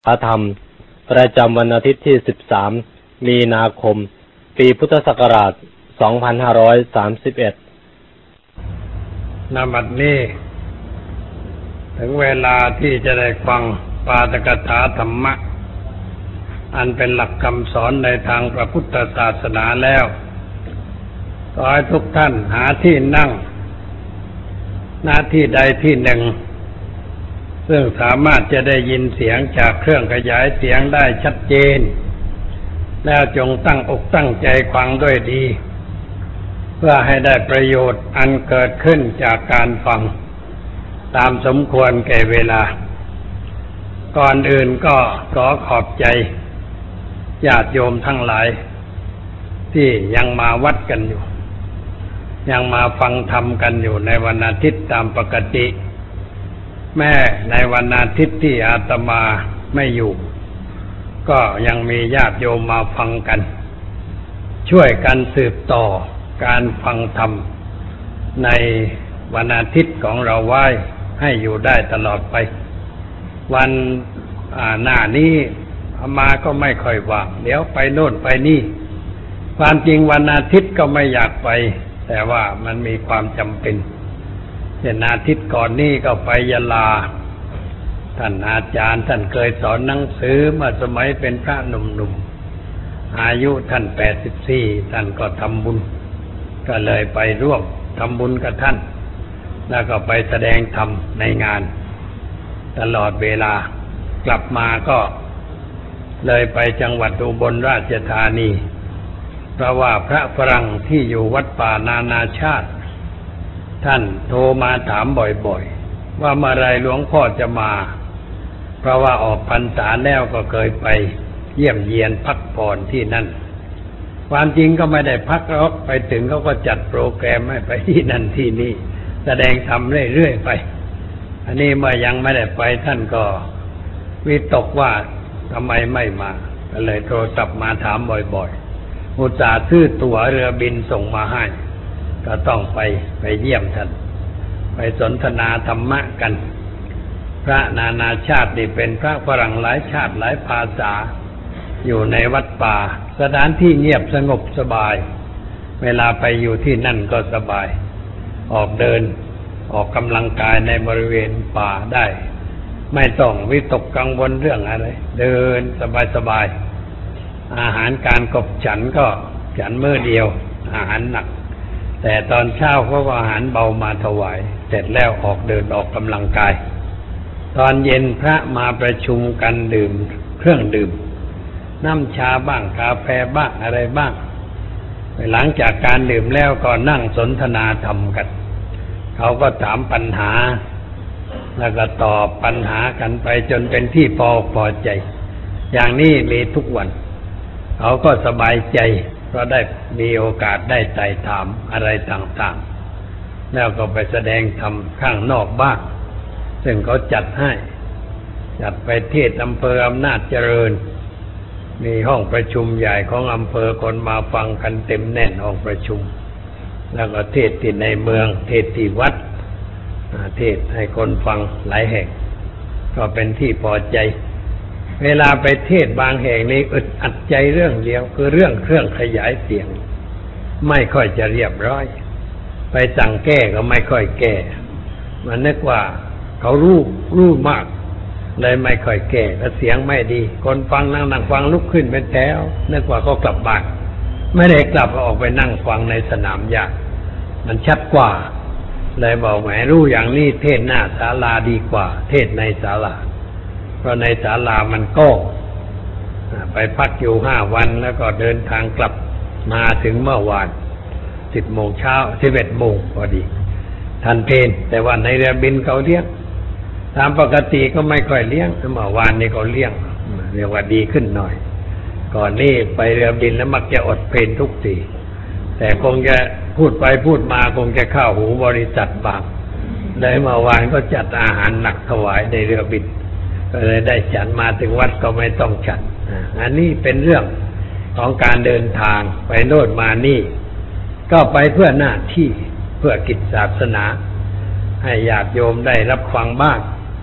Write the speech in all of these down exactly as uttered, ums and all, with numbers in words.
พระธรรมประจำวันอาทิตย์ที่สิบสามมีนาคมปีพุทธศักราชสองพันห้าร้อยสามสิบเอ็ดณ บัดนี้ถึงเวลาที่จะได้ฟังปาฐกถาธรรมะอันเป็นหลักคำสอนในทางพระพุทธศาสนาแล้วขอให้ทุกท่านหาที่นั่งหน้าที่ใดที่หนึ่งซึ่งสามารถจะได้ยินเสียงจากเครื่องขยายเสียงได้ชัดเจนแล้วจงตั้งอกตั้งใจฟังด้วยดีเพื่อให้ได้ประโยชน์อันเกิดขึ้นจากการฟังตามสมควรแก่เวลาก่อนอื่นก็ขอขอบใจญาติโยมทั้งหลายที่ยังมาวัดกันอยู่ยังมาฟังธรรมกันอยู่ในวันอาทิตย์ตามปกติแม้ในวันอาทิตย์ที่อาตมาไม่อยู่ก็ยังมีญาติโยมมาฟังกันช่วยกันสืบต่อการฟังธรรมในวันอาทิตย์ของเราไว้ให้อยู่ได้ตลอดไปวันหน้านี้อามาก็ไม่ค่อยว่างเดี๋ยวไปโน่นไปนี่ความจริงวันอาทิตย์ก็ไม่อยากไปแต่ว่ามันมีความจำเป็นเช่นอาทิตย์ก่อนนี้ก็ไปยะลาท่านอาจารย์ท่านเคยสอนหนังสือเมื่อสมัยเป็นพระหนุ่มๆอายุท่านแปดสิบสี่ท่านก็ทำบุญก็เลยไปร่วมทำบุญกับท่านแล้วก็ไปแสดงธรรมในงานตลอดเวลากลับมาก็เลยไปจังหวัดอุบลราชธานีเพราะว่าพระฝรั่งที่อยู่วัดป่านานาชาติท่านโทรมาถามบ่อยๆว่าเมื่อไรหลวงพ่อจะมาเพราะว่าออกพรรษาแล้วก็เคยไปเยี่ยมเยียนพักผ่อนที่นั่นความจริงก็ไม่ได้พักหรอกไปถึงเขาก็จัดโปรแกรมให้ไปที่นั่นที่นี่แสดงธรรมเรื่อยๆไปอันนี้เมื่อยังไม่ได้ไปท่านก็วิตกว่าทำไมไม่มาก็เลยโทรศัพท์มาถามบ่อยๆอุตส่าห์ซื้อตั๋วเรือบินส่งมาให้ก็ต้องไปไปเยี่ยมท่านไปสนทนาธรรมะกันพระนานาชาตินี่เป็นพระฝรั่งหลายชาติหลายภาษาอยู่ในวัดป่าสถานที่เงียบสงบสบายเวลาไปอยู่ที่นั่นก็สบายออกเดินออกกำลังกายในบริเวณป่าได้ไม่ต้องวิตกกังวลเรื่องอะไรเดินสบายๆอาหารการกบฉันก็ฉันมื้อเดียวอาหารหนักแต่ตอนเช้าเขาก็อาหารเบามาถวายเสร็จแล้วออกเดินออกกำลังกายตอนเย็นพระมาประชุมกันดื่มเครื่องดื่มน้ำชาบ้างกาแฟบ้างอะไรบ้างหลังจากการดื่มแล้วก็นั่งสนทนาธรรมกันเขาก็ถามปัญหาแล้วก็ตอบปัญหากันไปจนเป็นที่พอพอใจอย่างนี้มีทุกวันเขาก็สบายใจเพราะได้มีโอกาสได้ไต่ถามอะไรต่างๆแล้วก็ไปแสดงธรรมข้างนอกบ้างซึ่งเขาจัดให้จัดไปเทศอำเภออำนาจเจริญมีห้องประชุมใหญ่ของอำเภอคนมาฟังกันเต็มแน่นห้องประชุมแล้วก็เทศที่ในเมืองเทศที่วัดเทศให้คนฟังหลายแห่งก็เป็นที่พอใจเวลาไปเทศบางแห่งนี้อึดอัดใจเรื่องเดียวคือเรื่องเครื่องขยายเสียงไม่ค่อยจะเรียบร้อยไปสั่งแก้ก็ไม่ค่อยแก้มันนึกว่าเขารู้รู้มากเลยไม่ค่อยแก้แล้วเสียงไม่ดีคนฟังนั่งนั่งฟังลุกขึ้นเป็นแถวนึกว่าก็กลับบ้านไม่ได้กลับออกไปนั่งฟังในสนามหญ้ามันชัดกว่าเลยบอกแหมรู้อย่างนี้เทศหน้าศาลาดีกว่าเทศในศาลาเพราะในศาลามันก็ไปพักอยู่ห้าวันแล้วก็เดินทางกลับมาถึงเมื่อวานสิบโมงเช้าสิบเอ็ดโมงพอดีทันเพลแต่ว่าในเรือบินเขาเลี้ยงตามปกติก็ไม่ค่อยเลี้ยงเมื่อวานนี้เขาเลี้ยงเรียกว่าดีขึ้นหน่อยก่อนนี้ไปเรือบินแล้วมักจะอดเพลทุกทีแต่คงจะพูดไปพูดมาคงจะเข้าหูบริษัทบางเลยเมื่อวานก็จัดอาหารหนักถวายในเรือบินก็เลยได้ฉันมาถึงวัดก็ไม่ต้องฉันอันนี้เป็นเรื่องของการเดินทางไปโน่นมานี่ก็ไปเพื่อหน้าที่เพื่อกิจศาสนาให้ญาติโยมได้รับฟังบ้าง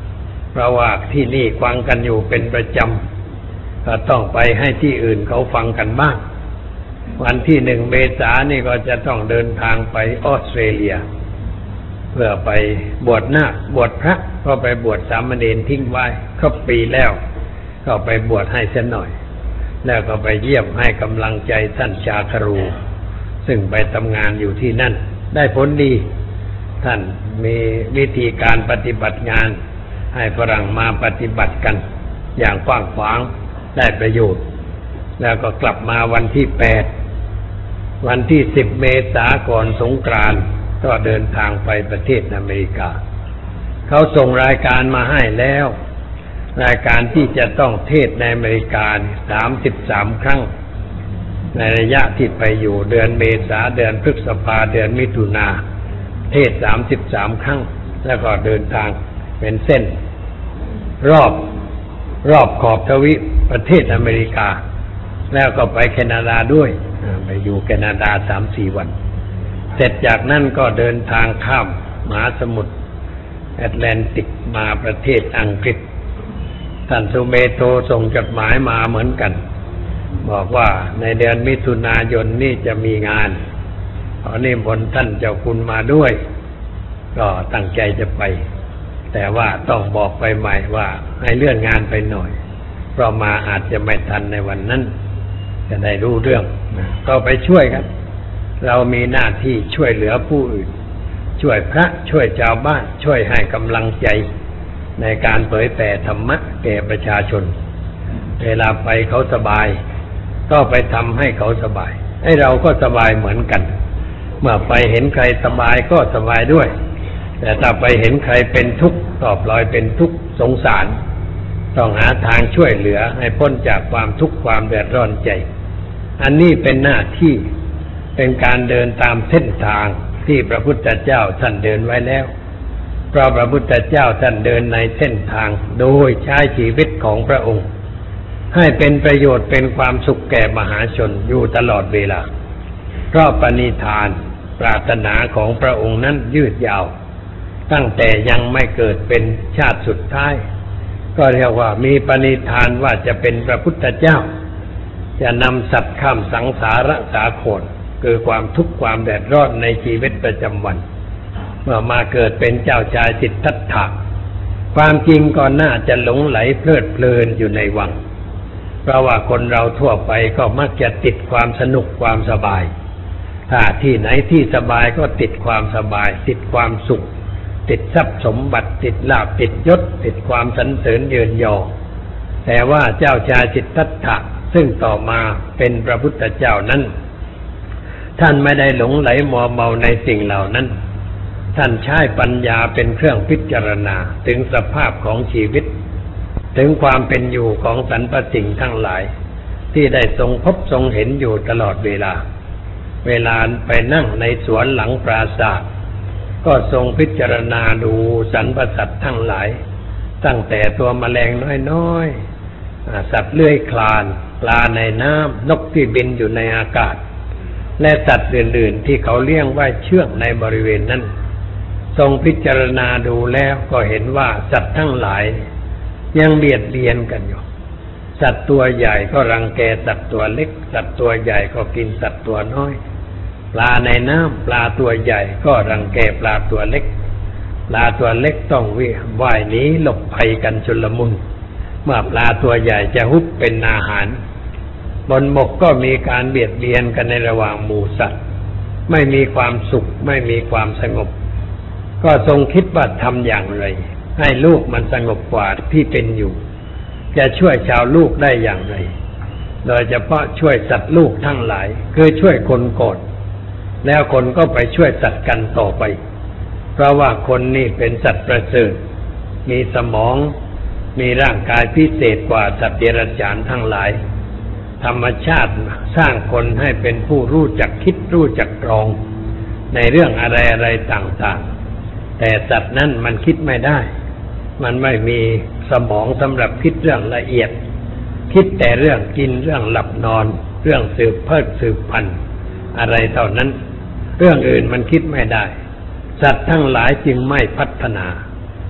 เพราะว่าที่นี่ฟังกันอยู่เป็นประจำก็ต้องไปให้ที่อื่นเขาฟังกันบ้างวันที่หนึ่งเมษายนนี่ก็จะต้องเดินทางไปออสเตรเลียเพื่อไปบวชนาคบวชพระก็ไปบวชสามเณรทิ้งไว้ครบปีแล้วก็ไปบวชให้เสียหน่อยแล้วก็ไปเยี่ยมให้กำลังใจท่านชาครูซึ่งไปทำงานอยู่ที่นั่นได้ผลดีท่านมีวิธีการปฏิบัติงานให้ฝรั่งมาปฏิบัติกันอย่างกว้างขวางได้ประโยชน์แล้วก็กลับมาวันที่แปดวันที่สิบเมษายนก่อนสงกรานต์ก็เดินทางไปประเทศอเมริกาเขาส่งรายการมาให้แล้วรายการที่จะต้องเทศในอเมริกาสามสิบสามครั้งในระยะที่ไปอยู่เดือนเมษาเดือนพฤษภาเดือนมิถุนาเทศสามสิบสามครั้งแล้วก็เดินทางเป็นเส้นรอบรอบขอบทวีปประเทศอเมริกาแล้วก็ไปแคนาดาด้วยไปอยู่แคนาดา สามสี่ วันเสร็จจากนั้นก็เดินทางข้ามมหาสมุทรแอตแลนติกมาประเทศอังกฤษท่านสุเมโธส่งจดหมายมาเหมือนกันบอกว่าในเดือนมิถุนายนนี่จะมีงานขอนิมนต์ท่านเจ้าคุณมาด้วยก็ตั้งใจจะไปแต่ว่าต้องบอกไปใหม่ว่าให้เลื่อนงานไปหน่อยเพราะมาอาจจะไม่ทันในวันนั้นจะได้รู้เรื่องก็ไปช่วยกันเรามีหน้าที่ช่วยเหลือผู้อื่นช่วยพระช่วยชาวบ้านช่วยให้กำลังใจในการเผยแผ่ธรรมะแก่ประชาชนเวลาไปเขาสบายก็ไปทำให้เขาสบายให้เราก็สบายเหมือนกันเมื่อไปเห็นใครสบายก็สบายด้วยแต่ถ้าไปเห็นใครเป็นทุกข์ก็ปล่อยเป็นทุกข์สงสารต้องหาทางช่วยเหลือให้พ้นจากความทุกข์ความเดือดร้อนใจอันนี้เป็นหน้าที่เป็นการเดินตามเส้นทางที่พระพุทธเจ้าท่านเดินไว้แล้วเพราะพระพุทธเจ้าท่านเดินในเส้นทางโดยใช้ชีวิตของพระองค์ให้เป็นประโยชน์เป็นความสุขแก่มหาชนอยู่ตลอดเวลาเพราะปณิธานปรารถนาของพระองค์นั้นยืดยาวตั้งแต่ยังไม่เกิดเป็นชาติสุดท้ายก็เรียกว่ามีปณิธานว่าจะเป็นพระพุทธเจ้าจะนำสัตว์ข้ามสังสารสาครคือความทุกข์ความแดดร้อนในชีวิตประจำวันเมื่อมาเกิดเป็นเจ้าชายสิทธัตถะความจริงก็น่าจะหลงไหลเพลิดเพลินอยู่ในวังเพราะว่าคนเราทั่วไปก็มักจะติดความสนุกความสบายถ้าที่ไหนที่สบายก็ติดความสบายติดความสุขติดทรัพย์สมบัติติดลาภติดยศติดความสรรเสริญเยินยอแต่ว่าเจ้าชายสิทธัตถะซึ่งต่อมาเป็นพระพุทธเจ้านั้นท่านไม่ได้หลงไหลมัวเมาในสิ่งเหล่านั้นท่านใช้ปัญญาเป็นเครื่องพิจารณาถึงสภาพของชีวิตถึงความเป็นอยู่ของสรรพสิ่งทั้งหลายที่ได้ทรงพบทรงเห็นอยู่ตลอดเวลาเวลาไปนั่งในสวนหลังปราสาทก็ทรงพิจารณาดูสรรพสัตว์ทั้งหลายตั้งแต่ตัวแมลงน้อยๆสัตว์เลื้อยคลานปลาในน้ำนกที่บินอยู่ในอากาศและสัตว์อื่นๆที่เขาเลี้ยงไว้เชื่องในบริเวณนั้นทรงพิจารณาดูแล้วก็เห็นว่าสัตว์ทั้งหลายยังเบียดเบียนกันอยู่สัตว์ตัวใหญ่ก็รังแกสัตว์ตัวเล็กสัตว์ตัวใหญ่ก็กินสัตว์ตัวน้อยปลาในน้ำปลาตัวใหญ่ก็รังแกปลาตัวเล็กปลาตัวเล็กต้องว่ายหนีหลบภัยกันชุลมุนเมื่อปลาตัวใหญ่จะฮุบเป็นอาหารบนบกก็มีการเบียดเบียนกันในระหว่างหมู่สัตว์ไม่มีความสุขไม่มีความสงบก็ทรงคิดว่าทำอย่างไรให้ลูกมันสงบกว่าที่เป็นอยู่จะช่วยชาวลูกได้อย่างไรโดยเฉพาะช่วยสัตว์ลูกทั้งหลายคือช่วยคนก่อนแล้วคนก็ไปช่วยสัตว์กันต่อไปเพราะว่าคนนี่เป็นสัตว์ประเสริฐมีสมองมีร่างกายพิเศษกว่าสัตว์เดรัจฉานทั้งหลายธรรมชาติสร้างคนให้เป็นผู้รู้จักคิดรู้จักตรองในเรื่องอะไรอะไรต่างๆแต่สัตว์นั้นมันคิดไม่ได้มันไม่มีสมองสำหรับคิดเรื่องละเอียดคิดแต่เรื่องกินเรื่องหลับนอนเรื่องสืบเพิดสืบพันธุ์อะไรเท่านั้นเรื่องอื่นมันคิดไม่ได้สัตว์ทั้งหลายจึงไม่พัฒนา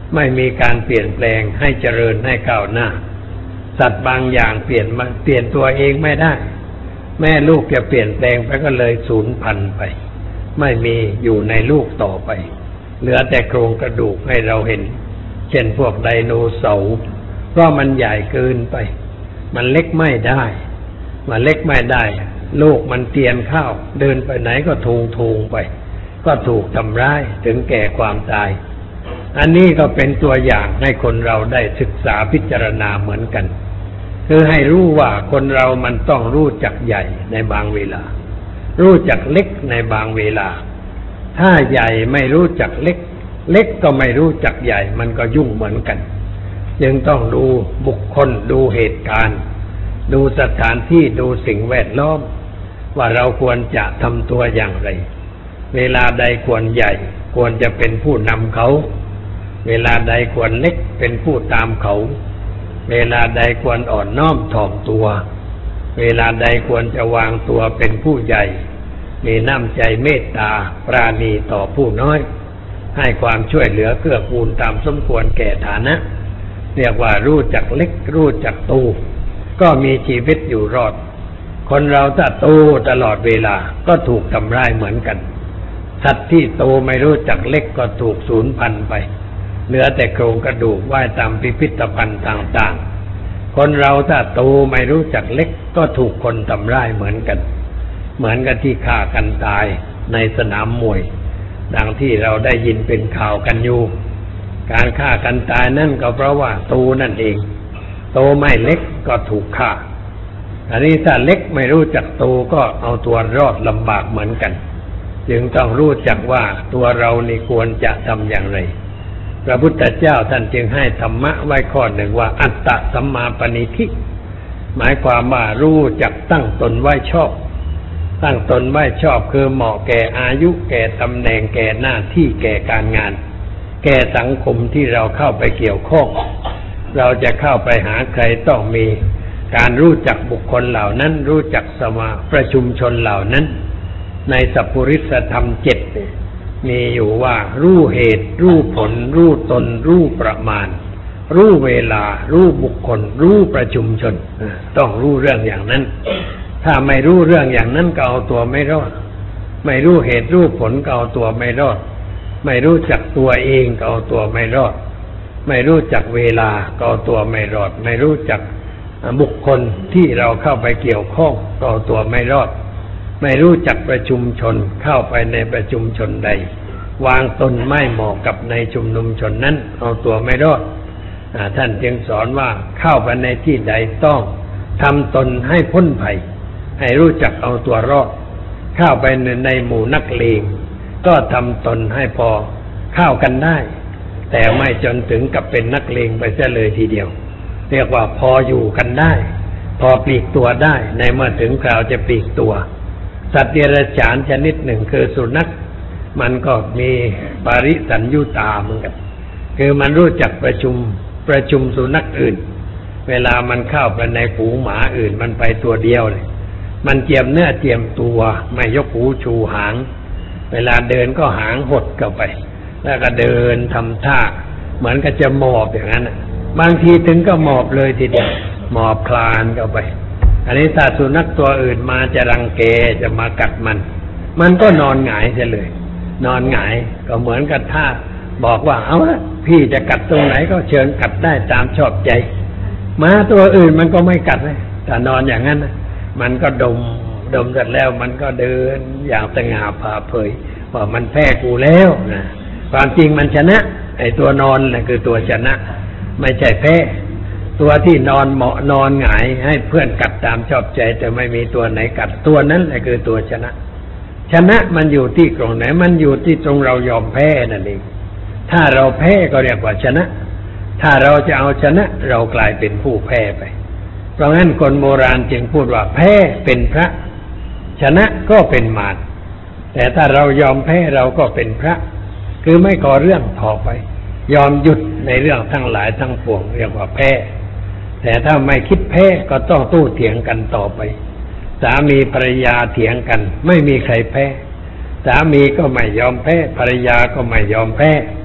ไม่มีการเปลี่ยนแปลงให้เจริญให้ก้าวหน้าสัตว์บางอย่างเปลี่ยนมาเปลี่ยนตัวเองไม่ได้แม่ลูกจะเปลี่ยนแปลงไปก็เลยสูญพันธุ์ไปไม่มีอยู่ในลูกต่อไปเหลือแต่โครงกระดูกให้เราเห็นเช่นพวกไดโนเสาร์เพราะมันใหญ่เกินไปมันเล็กไม่ได้มันเล็กไม่ได้ลูกมันเตียนข้าวเดินไปไหนก็ทูงทูงไปก็ถูกทำร้ายถึงแก่ความตายอันนี้ก็เป็นตัวอย่างให้คนเราได้ศึกษาพิจารณาเหมือนกันคือให้รู้ว่าคนเรามันต้องรู้จักใหญ่ในบางเวลารู้จักเล็กในบางเวลาถ้าใหญ่ไม่รู้จักเล็กเล็กก็ไม่รู้จักใหญ่มันก็ยุ่งเหมือนกันจึงต้องดูบุคคลดูเหตุการณ์ดูสถานที่ดูสิ่งแวดล้อมว่าเราควรจะทำตัวอย่างไรเวลาใดควรใหญ่ควรจะเป็นผู้นำเขาเวลาใดควรเล็กเป็นผู้ตามเขาเวลาใดควรอ่อนน้อมถ่อมตัวเวลาใดควรจะวางตัวเป็นผู้ใหญ่มีน้ำใจเมตตาปราณีต่อผู้น้อยให้ความช่วยเหลือเกื้อกูลตามสมควรแก่ฐานะเรียกว่ารู้จักเล็กรู้จักโตก็มีชีวิตอยู่รอดคนเราถ้าโตตลอดเวลาก็ถูกทำร้ายเหมือนกันสัตว์ที่โตไม่รู้จักเล็กก็ถูกสูญพันธุ์ไปเหลือแต่โครงกระดูกว่ายตามพิพิธภัณฑ์ต่างๆคนเราถ้าโตไม่รู้จักเล็กก็ถูกคนทำร้ายเหมือนกันเหมือนกับที่ฆ่ากันตายในสนามมวยดังที่เราได้ยินเป็นข่าวกันอยู่การฆ่ากันตายนั่นก็เพราะว่าโตนั่นเองโตไม่เล็กก็ถูกฆ่าอันนี้ถ้าเล็กไม่รู้จักโตก็เอาตัวรอดลำบากเหมือนกันจึงต้องรู้จักว่าตัวเรานี่ควรจะทำอย่างไรพระพุทธเจ้าท่านจึงให้ธรรมะไว้ข้อหนึ่งว่าอัตตสัมมาปณิธิหมายความว่ารู้จักตั้งตนไว้ชอบตั้งตนไว้ชอบคือเหมาะแก่อายุแก่ตำแหน่งแก่หน้าที่แก่การงานแก่สังคมที่เราเข้าไปเกี่ยวข้องเราจะเข้าไปหาใครต้องมีการรู้จักบุคคลเหล่านั้นรู้จักสมาประชุมชนเหล่านั้นในสัพพุริสธรรมเจ็ดมีอยู่ว่ารู้เหตุรู้ผลรู้ตนรู้ประมาณรู้เวลารู้บุคคลรู้ประชุมชนต้องรู้เรื่องอย่างนั้นถ้าไม่รู้เรื่องอย่างนั้นก็เอาตัวไม่รอดไม่รู้เหตุรู้ผลก็เอาตัวไม่รอดไม่รู้จักตัวเองก็เอาตัวไม่รอดไม่รู้จักเวลาก็เอาตัวไม่รอดไม่รู้จักบุคคลที่เราเข้าไปเกี่ยวข้องก็เอาตัวไม่รอดไม่รู้จักประชุมชนเข้าไปในประชุมชนใดวางตนไม่เหมาะกับในชุมนุมชนนั้นเอาตัวไม่รอดท่านจึงสอนว่าเข้าไปในที่ใดต้องทำตนให้พ้นภัยให้รู้จักเอาตัวรอดเข้าไปในหมู่นักเลงก็ทำตนให้พอเข้ากันได้แต่ไม่จนถึงกับเป็นนักเลงไปเสียเลยทีเดียวเรียกว่าพออยู่กันได้พอปลีกตัวได้ในเมื่อถึงคราวจะปลีกตัวสัตว์เดรัจฉานชนิดหนึ่งคือสุนัขมันก็มีปริสัญญุตาเหมือนกันคือมันรู้จักประชุมประชุมสุนัขอื่นเวลามันเข้าไปในฝูงหมาอื่นมันไปตัวเดียวเลยมันเจียมเนื้อเจียมตัวไม่ยกหูชูหางเวลาเดินก็หางหดเข้าไปแล้วก็เดินทำท่าเหมือนกับจะหมอบอย่างนั้นบางทีถึงก็หมอบเลยทีเดียวหมอบคลานเข้าไปอันนี้ถ้าสุนัขตัวอื่นมาจะรังแกจะมากัดมันมันก็นอนหงายเสียเลยนอนหงายก็เหมือนกับท่าบอกว่าเอาละพี่จะกัดตรงไหนก็เชิญกัดได้ตามชอบใจม้าตัวอื่นมันก็ไม่กัดเลยแต่นอนอย่างนั้นมันก็ดมดมเสร็จแล้วมันก็เดินอย่างสง่าผ่าเผยว่ามันแพ้กูแล้วนะความจริงมันชนะไอ้ตัวนอนน่ะคือตัวชนะไม่ใช่แพ้ตัวที่นอนเหมาะนอนหงายให้เพื่อนกัดตามชอบใจแต่ไม่มีตัวไหนกัดตัวนั้นแหละคือตัวชนะชนะมันอยู่ที่ตรงไหนมันอยู่ที่ตรงเรายอมแพ้นั่นเองถ้าเราแพ้ก็เรียกว่าชนะถ้าเราจะเอาชนะเรากลายเป็นผู้แพ้ไปเพราะงั้นคนโบราณจึงพูดว่าแพ้เป็นพระชนะก็เป็นมารแต่ถ้าเรายอมแพ้เราก็เป็นพระคือไม่ก่อเรื่องต่อไปยอมหยุดในเรื่องทั้งหลายทั้งปวงเรียกว่าแพ้แต่ถ้าไม่คิดแพ้ก็ต้องโต้เถียงกันต่อไปสามีภรรยาเถียงกันไม่มีใครแพ้สามีก็ไม่ยอมแพ้ภรรยาก็ไม่ยอมแพ้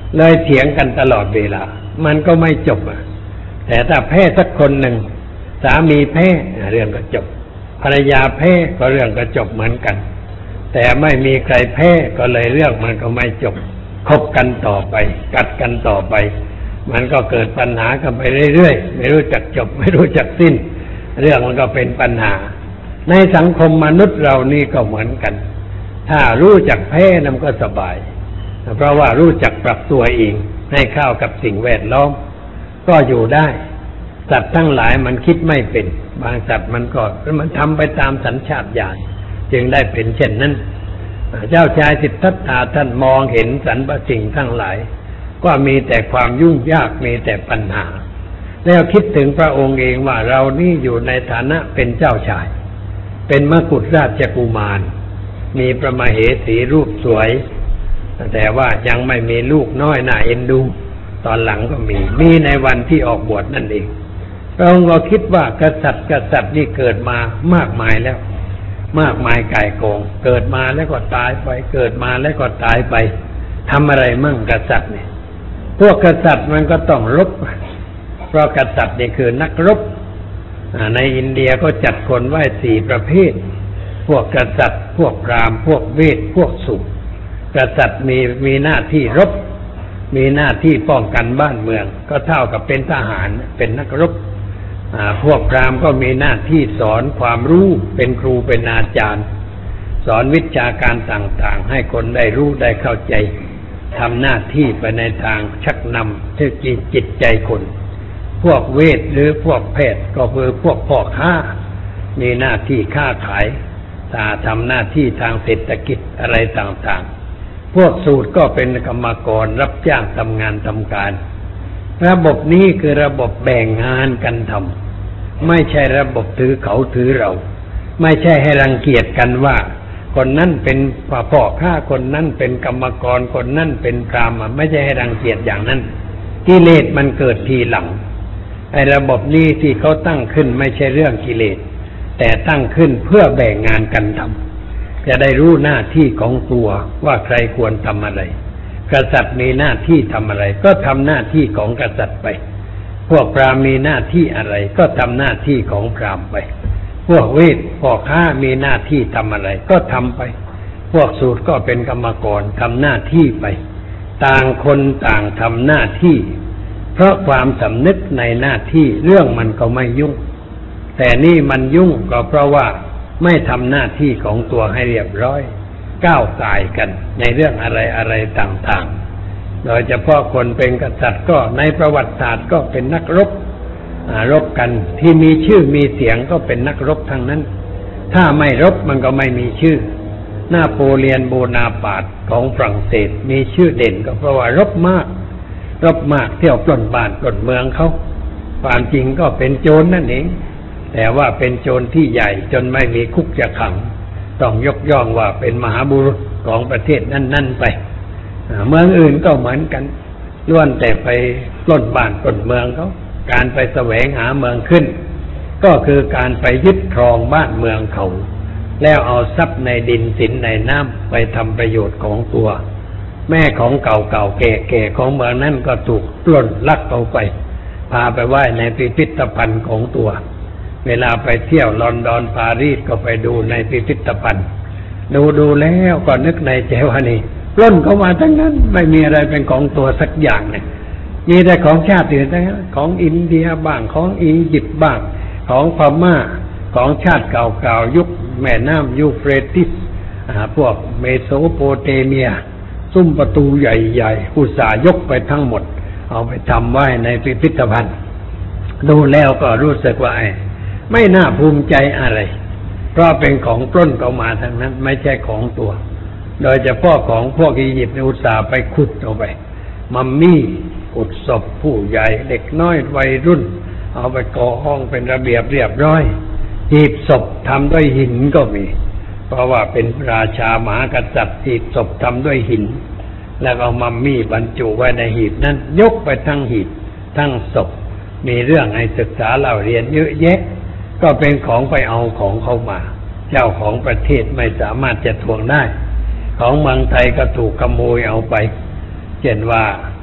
เลยเถียงกันตลอดเวลามันก็ไม่จบอ่ะแต่ถ้าแพ้สักคนหนึ่งสามีแพ้เรื่องก็จบภรรยาแพ้ก็เรื่องก็จบเหมือนกันแต่ไม่มีใครแพ้ก็เลยเรื่องมันก็ไม่จบคบกันต่อไปกัดกันต่อไปมันก็เกิดปัญหากันไปเรื่อยๆไม่รู้จักจบไม่รู้จักสิ้นเรื่องมันก็เป็นปัญหาในสังคมมนุษย์เรานี่ก็เหมือนกันถ้ารู้จักแพ้มันก็สบายเพราะว่ารู้จักปรับตัวเองให้เข้ากับสิ่งแวดล้อมก็อยู่ได้สัตว์ทั้งหลายมันคิดไม่เป็นบางสัตว์มันก็มันทำไปตามสัญชาตญาณจึงได้เป็นเช่นนั้นเจ้าชายสิทธัตถะท่านมองเห็นสรรพสิ่งทั้งหลายก็มีแต่ความยุ่งยากมีแต่ปัญหาแล้วคิดถึงพระองค์เองว่าเรานี่อยู่ในฐานะเป็นเจ้าชายเป็นมกุฎราชกุมารมีพระมเหสีรูปสวยแต่ว่ายังไม่มีลูกน้อยน่าเอ็นดูตอนหลังก็มีมีในวันที่ออกบวชนั่นเองพระองค์ก็คิดว่ากษัตริย์กษัตริย์นี่เกิดมามากมายแล้วมากมายก่ายกองเกิดมาแล้วก็ตายไปเกิดมาแล้วก็ตายไปทำอะไรมั่งกษัตริย์เนี่ยพวกกษัตริย์มันก็ต้องรบเพราะกษัตริย์นี่คือนักรบในอินเดียก็จัดคนไว้สี่ประเภทพวกกษัตริย์พวกพราหมณ์พวกเวทพวกสูตรกษัตริย์มีมีหน้าที่รบมีหน้าที่ป้องกันบ้านเมืองก็เท่ากับเป็นทหารเป็นนักรบพวกพราหมณ์ก็มีหน้าที่สอนความรู้เป็นครูเป็นอาจารย์สอนวิชาการต่างๆให้คนได้รู้ได้เข้าใจทำหน้าที่ไปในทางชักนำที่จิตใจคนพวกเวทหรือพวกแพทย์ก็คือพวกพ่อค้ามีหน้าที่ค้าขายถ้าทำหน้าที่ทางเศรษฐกิจอะไรต่างๆพวกสูตรก็เป็นกรรมกรรับจ้างทำงานทำการระบบนี้คือระบบแบ่งงานกันทำไม่ใช่ระบบถือเขาถือเราไม่ใช่ให้รังเกียจกันว่าคนนั้นเป็นพ่อค้าคนนั้นเป็นกรรมกรคนนั้นเป็นพราหมณ์ไม่ใช่ให้รังเกียจอย่างนั้นกิเลสมันเกิดทีหลังไอ้ระบบนี้ที่เขาตั้งขึ้นไม่ใช่เรื่องกิเลสแต่ตั้งขึ้นเพื่อแบ่งงานกันทำจะได้รู้หน้าที่ของตัวว่าใครควรทำอะไรกษัตริย์มีหน้าที่ทำอะไรก็ทำหน้าที่ของกษัตริย์ไปพวกพราหมณ์มีหน้าที่อะไรก็ทำหน้าที่ของพราหมณ์ไปพวกเวทพ่อค้ามีหน้าที่ทำอะไรก็ทำไปพวกสูตรก็เป็นกรรมกรทำหน้าที่ไปต่างคนต่างทำหน้าที่เพราะความสำนึกในหน้าที่เรื่องมันก็ไม่ยุ่งแต่นี่มันยุ่งก็เพราะว่าไม่ทำหน้าที่ของตัวให้เรียบร้อยก้าวก่ายกันในเรื่องอะไรอะไรต่างๆโดยเฉพาะคนเป็นกษัตริย์ก็ในประวัติศาสตร์ก็เป็นนักรบรบกันที่มีชื่อมีเสียงก็เป็นนักรบทั้งนั้นถ้าไม่รบมันก็ไม่มีชื่อนาโปเลียนโบนาปาร์ตของฝรั่งเศสมีชื่อเด่นก็เพราะว่ารบมากรบมากเที่ยวปล้นบ้านปล้นเมืองเขาความจริงก็เป็นโจรนั่นเองแต่ว่าเป็นโจรที่ใหญ่จนไม่มีคุกจะขังต้องยกย่องว่าเป็นมหาบุรุษของประเทศนั่นๆไปเมืองอื่นก็เหมือนกันล้วนแต่ไปปล้นบ้านปล้นเมืองเขาการไปแสวงหาเมืองขึ้นก็คือการไปยึดครองบ้านเมืองเขาแล้วเอาทรัพย์ในดินสินในน้ำไปทำประโยชน์ของตัวแม่ของเก่าๆแก่ๆของเมืองนั้นก็ถูกปล้นลักเอาไปพาไปไว้ในพิพิธภัณฑ์ของตัวเวลาไปเที่ยวลอนดอนปารีสก็ไปดูในพิพิธภัณฑ์ดูดูแล้วก็นึกในใจว่านี่ปล้นเข้ามาทั้งนั้นไม่มีอะไรเป็นของตัวสักอย่างเนี่ยมีแต่ของชาติอื่นทั้งนั้นของอินเดียบ้างของอียิปต์บ้างของพม่าของชาติเก่าๆยุคแม่น้ำยูเฟรติสพวกเมโสโปเตเมียซุ้มประตูใหญ่ๆอุตส่าห์ยกไปทั้งหมดเอาไปทำไว้ในพิพิธภัณฑ์ดูแล้วก็รู้สึกว่าไม่น่าภูมิใจอะไรเพราะเป็นของปล้นเข้ามาทั้งนั้นไม่ใช่ของตัวโดยเฉพาะของพวกอียิปต์อุตส่าห์ไปขุดเอาไปมัมมี่ขุดศพผู้ใหญ่เด็กน้อยวัยรุ่นเอาไปก่อห้องเป็นระเบียบเรียบร้อยหีบศพทำด้วยหินก็มีเพราะว่าเป็นราชามหากษัตริย์หีบศพทำด้วยหินแล้วเอามัมมี่บรรจุไว้ในหีบนั้นยกไปทั้งหีบทั้งศพมีเรื่องให้ศึกษาเล่าเรียนเยอะแยะก็เป็นของไปเอาของเขามาเจ้าของประเทศไม่สามารถจะทวงได้ของเมืองไทยก็ถูกขโมยเอาไปเช่นว่า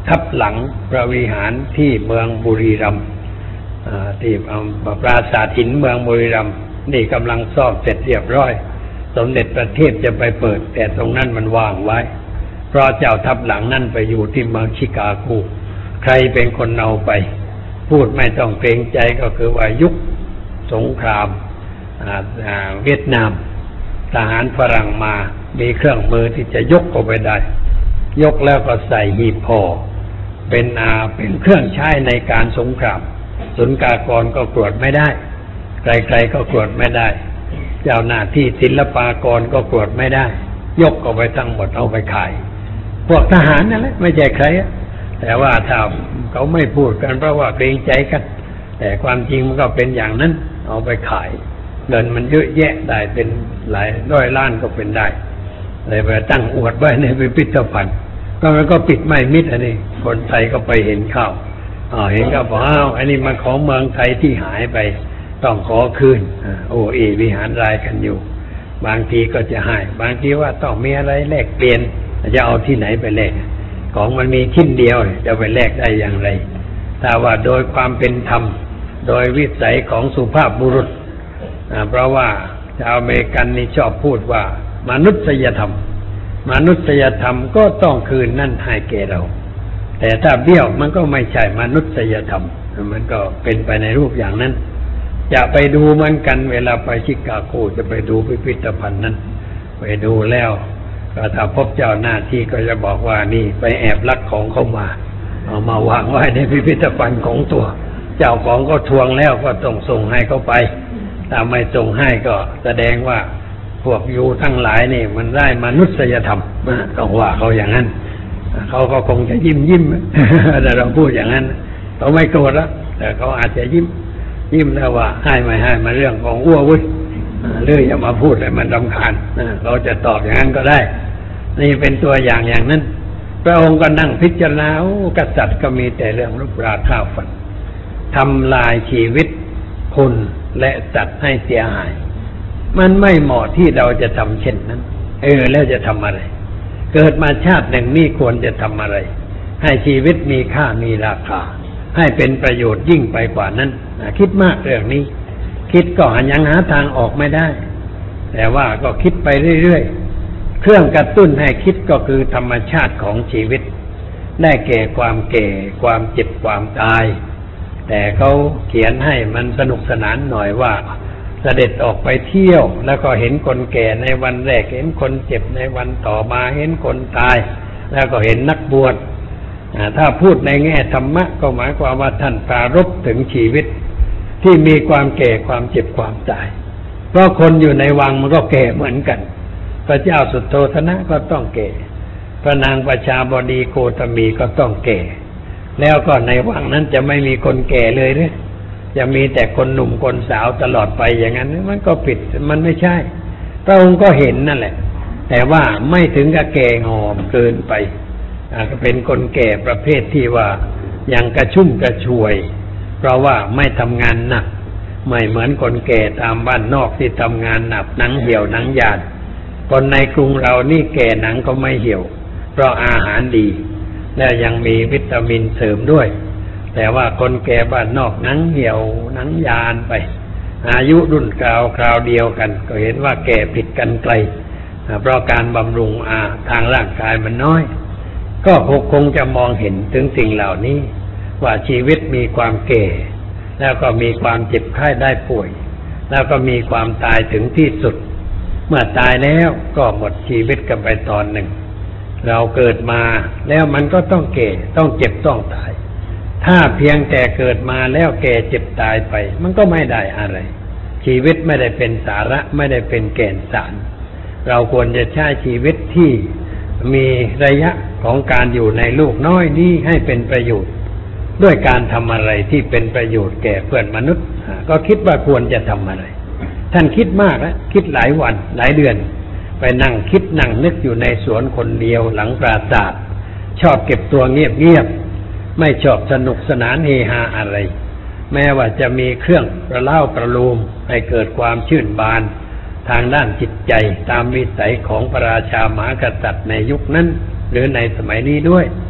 ทับหลังพระวิหารที่เมืองบุรีรัมย์ที่ปราสาทหินเมืองบุรีรัมย์นี่กำลังซ่อมเสร็จเรียบร้อยสมเด็จพระเทพจะไปเปิดแต่ตรงนั้นมันว่างไว้เพราะเจ้าทับหลังนั่นไปอยู่ที่เมืองชิคาโกใครเป็นคนเอาไปพูดไม่ต้องเกรงใจก็คือว่ายุคสงครามเวียดนามทหารฝรั่งมามีเครื่องมือที่จะยกออกไปได้ยกแล้วก็ใส่หีบห่อเป็นอาเป็นเครื่องใช้ในการสงครามศุลกากรก็ตรวจไม่ได้ใครๆก็ตรวจไม่ได้เจ้าหน้าที่ศิลปากรก็ตรวจไม่ได้ยกออกไปทั้งหมดเอาไปขายพวกทหารนั่นแหละไม่ใช่ใครแต่ว่าถ้าเขาไม่พูดกันเพราะว่าเกรงใจกันแต่ความจริงมันก็เป็นอย่างนั้นเอาไปขายเงินมันเยอะแยะได้เป็นหลายร้อยล้านก็เป็นได้เลยไปตั้งอวดไว้ในพิพิธภัณฑ์ก็มันก็ปิดไม่มิดอันนี้คนไทยก็ไปเห็นเข้าอ๋อเห็นก็บอกอ้าวอันนี้มันของเมืองไทยที่หายไปต้องขอคืนโอ้เอวิหารรายกันอยู่บางทีก็จะให้บางทีว่าต้องมีอะไรแลกเปลี่ยนจะเอาที่ไหนไปแลกของมันมีชิ้นเดียวจะไปแลกได้อย่างไรถ้าว่าโดยความเป็นธรรมโดยวิสัยของสุภาพบุรุษเพราะว่าชาวอเมริกันนี่ชอบพูดว่ามนุษยธรรมมนุษยธรรมก็ต้องคืนนั่นให้แก่เราแต่ถ้าเบี้ยวมันก็ไม่ใช่มนุษยธรรมมันก็เป็นไปในรูปอย่างนั้นจะไปดูเหมือนกันเวลาไปชิคาโกจะไปดูพิพิธภัณฑ์นั้นไปดูแล้วก็ถ้าพบเจ้าหน้าที่ก็จะบอกว่านี่ไปแอบลักของเขามาเอามาวางไว้ในพิพิธภัณฑ์ของตัวเจ้าของก็ทวงแล้วก็ต้องส่งให้เขาไปถ้าไม่ส่งให้ก็แสดงว่าพวกยูทั้งหลายนี่มันได้มนุษยธรรมต้องว่าเขาอย่างนั้นเขาก็คงจะยิ้มยิ้มแต่เราพูดอย่างนั้นเขาไม่โกรธแล้วแต่เขาอาจจะยิ้มยิ้มแล้วว่าให้ไม่ให้มาเรื่องของอ้ววุ้ยเรื่องอย่ามาพูดเลยมันรำคาญเราจะตอบอย่างนั้นก็ได้นี่เป็นตัวอย่างอย่างนั้นพระองค์ก็นั่งพิจารณากษัตริย์ก็มีแต่เรื่องรูปราข้าวฟันทำลายชีวิตคนและสัตว์ให้เสียหายมันไม่เหมาะที่เราจะทำเช่นนั้นเออแล้วจะทำอะไรเกิดมาชาติหนึ่งนี่ควรจะทำอะไรให้ชีวิตมีค่ามีราคาให้เป็นประโยชน์ยิ่งไปกว่านั้นคิดมากเรื่องนี้คิดก็ยังหาทางออกไม่ได้แต่ว่าก็คิดไปเรื่อยๆเครื่องกระตุ้นให้คิดก็คือธรรมชาติของชีวิตได้แก่ความแก่ความเจ็บความตายแต่เขาเขียนให้มันสนุกสนานหน่อยว่าเสด็จออกไปเที่ยวแล้วก็เห็นคนแก่ในวันแรกเห็นคนเจ็บในวันต่อมาเห็นคนตายแล้วก็เห็นนักบวชถ้าพูดในแง่ธรรมะก็หมายความว่าท่านปรารภถึงชีวิตที่มีความแก่ความเจ็บความตายเพราะคนอยู่ในวังมันก็แก่เหมือนกันพระเจ้าสุโธทนะก็ต้องแก่พระนางประชาบดีโคตมีก็ต้องแก่แล้วก็ในวังนั้นจะไม่มีคนแก่เลยหรือจะมีแต่คนหนุ่มคนสาวตลอดไปอย่างนั้นมันก็ผิดมันไม่ใช่พระองค์ก็เห็นนั่นแหละแต่ว่าไม่ถึงกับแก่งอมเกินไปก็เป็นคนแก่ประเภทที่ว่ายังกระชุ่มกระชวยเพราะว่าไม่ทำงานหนักไม่เหมือนคนแก่ตามบ้านนอกที่ทำงานหนักหนังเหี่ยวหนังยานคนในกรุงเรานี่แก่หนังก็ไม่เหี่ยวเพราะอาหารดีและยังมีวิตามินเสริมด้วยแต่ว่าคนแก่บ้านนอกหนังเหี่ยวหนังยานไปอายุรุ่นคราวคราวเดียวกันก็เห็นว่าแก่ผิดกันไกลเพราะการบำรุงอาทางร่างกายมันน้อยก็คงจะมองเห็นถึงสิ่งเหล่านี้ว่าชีวิตมีความแก่แล้วก็มีความเจ็บไข้ได้ป่วยแล้วก็มีความตายถึงที่สุดเมื่อตายแล้วก็หมดชีวิตกันไปตอนหนึ่งเราเกิดมาแล้วมันก็ต้องแก่ต้องเจ็บต้องตายถ้าเพียงแต่เกิดมาแล้วแก่เจ็บตายไปมันก็ไม่ได้อะไรชีวิตไม่ได้เป็นสาระไม่ได้เป็นแก่นสารเราควรจะใช้ชีวิตที่มีระยะของการอยู่ในโลกน้อยนี้ให้เป็นประโยชน์ด้วยการทำอะไรที่เป็นประโยชน์แก่เพื่อนมนุษย์ก็คิดว่าควรจะทำอะไรท่านคิดมากแล้วคิดหลายวันหลายเดือนไปนั่งคิดนั่งนึกอยู่ในสวนคนเดียวหลังปราสาทชอบเก็บตัวเงียบๆไม่ชอบสนุกสนานเฮฮาอะไรแม้ว่าจะมีเครื่องประเล่าประโลมให้เกิดความชื่นบานทางด้านจิตใจตามวิสัยของพระราชามหากษัตริย์ในยุคนั้นหรือในสมัยนี้ด้วย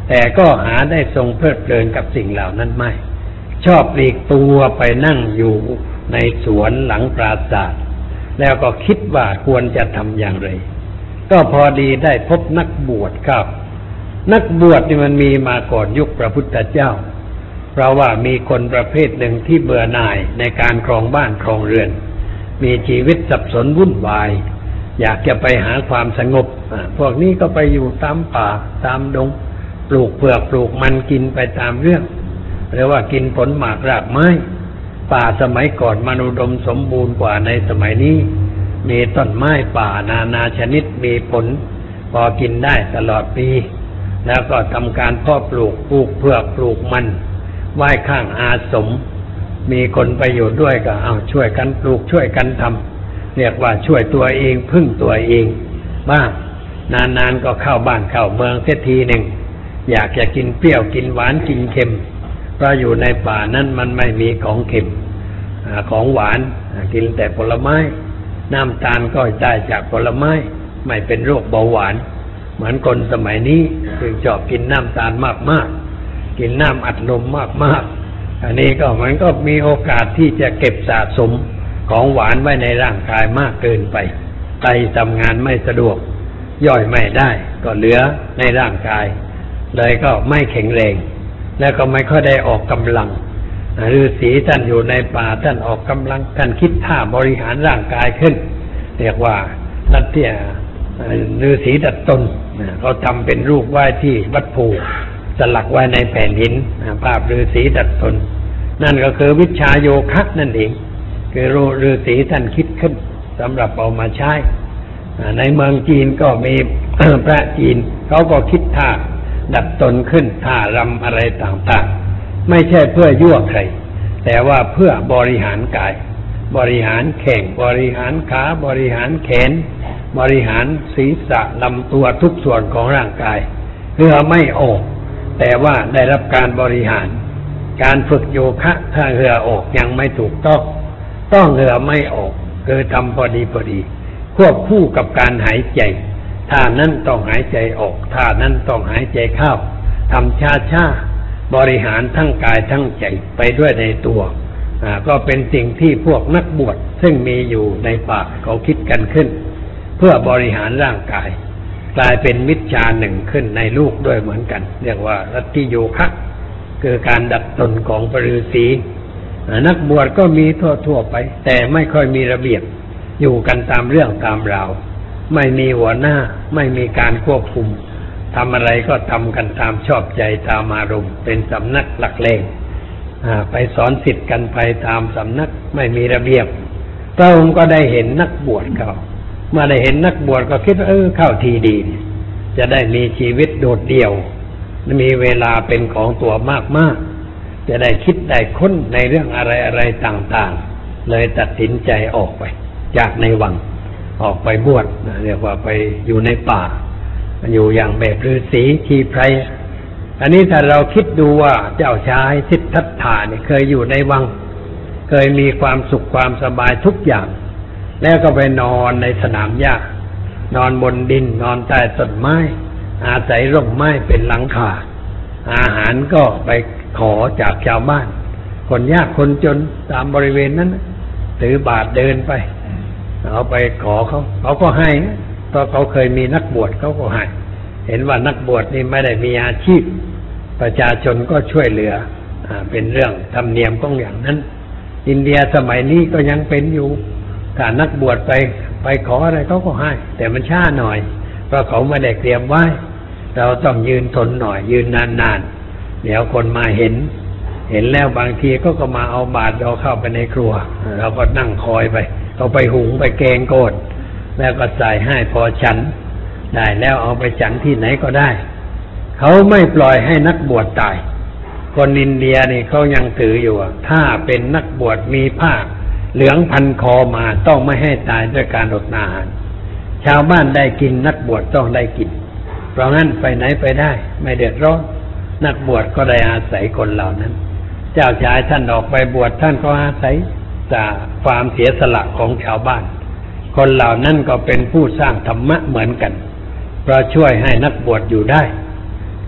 แต่ก็หาได้ทรงเพลิดเพลินกับสิ่งเหล่านั้นไม่ชอบปลีกตัวไปนั่งอยู่ในสวนหลังปราสาทแล้วก็คิดว่าควรจะทำอย่างไรก็พอดีได้พบนักบวชครับนักบวชนี่มันมีมาก่อนยุคพระพุทธเจ้าเพราะว่ามีคนประเภทหนึ่งที่เบื่อหน่ายในการครองบ้านครองเรือนมีชีวิตสับสนวุ่นวายอยากจะไปหาความสงบพวกนี้ก็ไปอยู่ตามป่าตามดงปลูกเผือกปลูกมันกินไปตามเรื่องหรือว่ากินผลหมากรากไม้ป่าสมัยก่อนมันอุดมสมบูรณ์กว่าในสมัยนี้มีต้นไม้ป่านานาชนิดมีผลพอกินได้ตลอดปีแล้วก็ทำการเพาะปลูกปลูกเผือกปลูกมันไว้ข้างอาสมมีคนไปอยู่ด้วยก็เอาช่วยกันปลูกช่วยกันทำเรียกว่าช่วยตัวเองพึ่งตัวเองบ้างนานๆก็เข้าบ้านเข้าเมืองเสียทีหนึ่งอยากจะกินเปรี้ยวกินหวานกินเค็มเพราะอยู่ในป่านั้นมันไม่มีของเค็มของหวานกินแต่ผลไม้น้ำตาลก็ได้จากผลไม้ไม่เป็นโรคเบาหวานเหมือนคนสมัยนี้คือชอบกินน้ำตาลมากๆกินน้ำอัดลมมากๆอันนี้ก็มันก็มีโอกาสที่จะเก็บสะสมของหวานไว้ในร่างกายมากเกินไปไตทำงานไม่สะดวกย่อยไม่ได้ก็เหลือในร่างกายเลยก็ไม่แข็งแรงแล้วก็ไม่ค่อยได้ออกกำลังฤาษีท่านอยู่ในป่าท่านออกกำลังท่านคิดท่าบริหารร่างกายขึ้นเรียกว่านัตเตี้ยฤาษีดัดตนเขาทำเป็นรูปไหว้ที่วัดภูสลักไว้ในแผ่นหินภาพฤาษีดัดตนนั่นก็คือวิชาโยคะนั่นเองคือฤาษีท่านคิดขึ้นสำหรับเอามาใช้ในเมืองจีนก็มี พระจีนเขาก็คิดท่าดัดตนขึ้นท่ารำอะไรต่างๆไม่ใช่เพื่อยั่วใครแต่ว่าเพื่อบริหารกายบริหารแข้งบริหารขาบริหารแขนบริหารศีรษะลำตัวทุกส่วนของร่างกายเพื่อไม่ออกแต่ว่าได้รับการบริหารการฝึกโยคะถ้าเหงื่อออกยังไม่ถูกต้องต้องเหงื่อไม่ออกคือทำพอดีพอดีควบคู่กับการหายใจท่านั้นต้องหายใจออกท่านั้นต้องหายใจเข้าทำช้าๆบริหารทั้งกายทั้งใจไปด้วยในตัวอ่าก็เป็นสิ่งที่พวกนักบวชซึ่งมีอยู่ในป่าเขาคิดกันขึ้นเพื่อบริหารร่างกายกลายเป็นวิชาหนึ่งขึ้นในลูกด้วยเหมือนกันเรียกว่ารัตติโยคะคือการดัดตนของพระฤาษีนักบวชก็มีทั่วๆไปแต่ไม่ค่อยมีระเบียบอยู่กันตามเรื่องตามราวไม่มีหัวหน้าไม่มีการควบคุมทำอะไรก็ทำกันตามชอบใจตามอารมณ์เป็นสำนักหลักเลงไปสอนศิษย์กันไปตามสำนักไม่มีระเบียบพระองค์ก็ได้เห็นนักบวชเขาเมื่อได้เห็นนักบวชก็คิดว่าเออเข้าทีดีจะได้มีชีวิตโดดเดี่ยวมีเวลาเป็นของตัวมากๆจะได้คิดได้ค้นในเรื่องอะไรๆต่างๆเลยตัดสินใจออกไปจากในวังออกไปบวชเรียกว่าไปอยู่ในป่าอยู่อย่างแบบฤาษีชีไพรอันนี้ถ้าเราคิดดูว่าเจ้าชายสิทธัตถะเนี่ยเคยอยู่ในวังเคยมีความสุขความสบายทุกอย่างแล้วก็ไปนอนในสนามหญ้านอนบนดินนอนใต้ต้นไม้อาศัยร่มไม้เป็นหลังคาอาหารก็ไปขอจากชาวบ้านคนยากคนจนตามบริเวณนั้นถือบาตรเดินไปเอาไปขอเขาเขาก็ให้เพราะเขาเคยมีนักบวชเขาก็ให้เห็นว่านักบวชนี่ไม่ได้มีอาชีพประชาชนก็ช่วยเหลืออ่าเป็นเรื่องธรรมเนียมของอย่างนั้นอินเดียสมัยนี้ก็ยังเป็นอยู่ถ้านักบวชไปไปขออะไรเขาก็ให้แต่มันช้าหน่อยเพราะเขาไม่ได้เตรียมไว้เราต้องยืนทนหน่อยยืนนานๆเดี๋ยวคนมาเห็นเห็นแล้วบางทีก็ก็มาเอาบาตรเราเข้าไปในครัวเราก็นั่งคอยไปเอาไปหุงไปแกงโกดแล้วก็ใส่ให้พอฉันได้แล้วเอาไปฉันที่ไหนก็ได้เขาไม่ปล่อยให้นักบวชตายคนอินเดียนี่เขายังถืออยู่ถ้าเป็นนักบวชมีผ้าเหลืองพันคอมาต้องไม่ให้ตายด้วยการอดอาหารชาวบ้านได้กินนักบวชต้องได้กินเพราะงั้นไปไหนไปได้ไม่เดือดร้อนนักบวชก็ได้อาศัยคนเหล่านั้นเจ้าชายท่านออกไปบวชท่านก็อาศัยจากความเสียสละของชาวบ้านคนเหล่านั้นก็เป็นผู้สร้างธรรมะเหมือนกันเพราะช่วยให้นักบวชอยู่ได้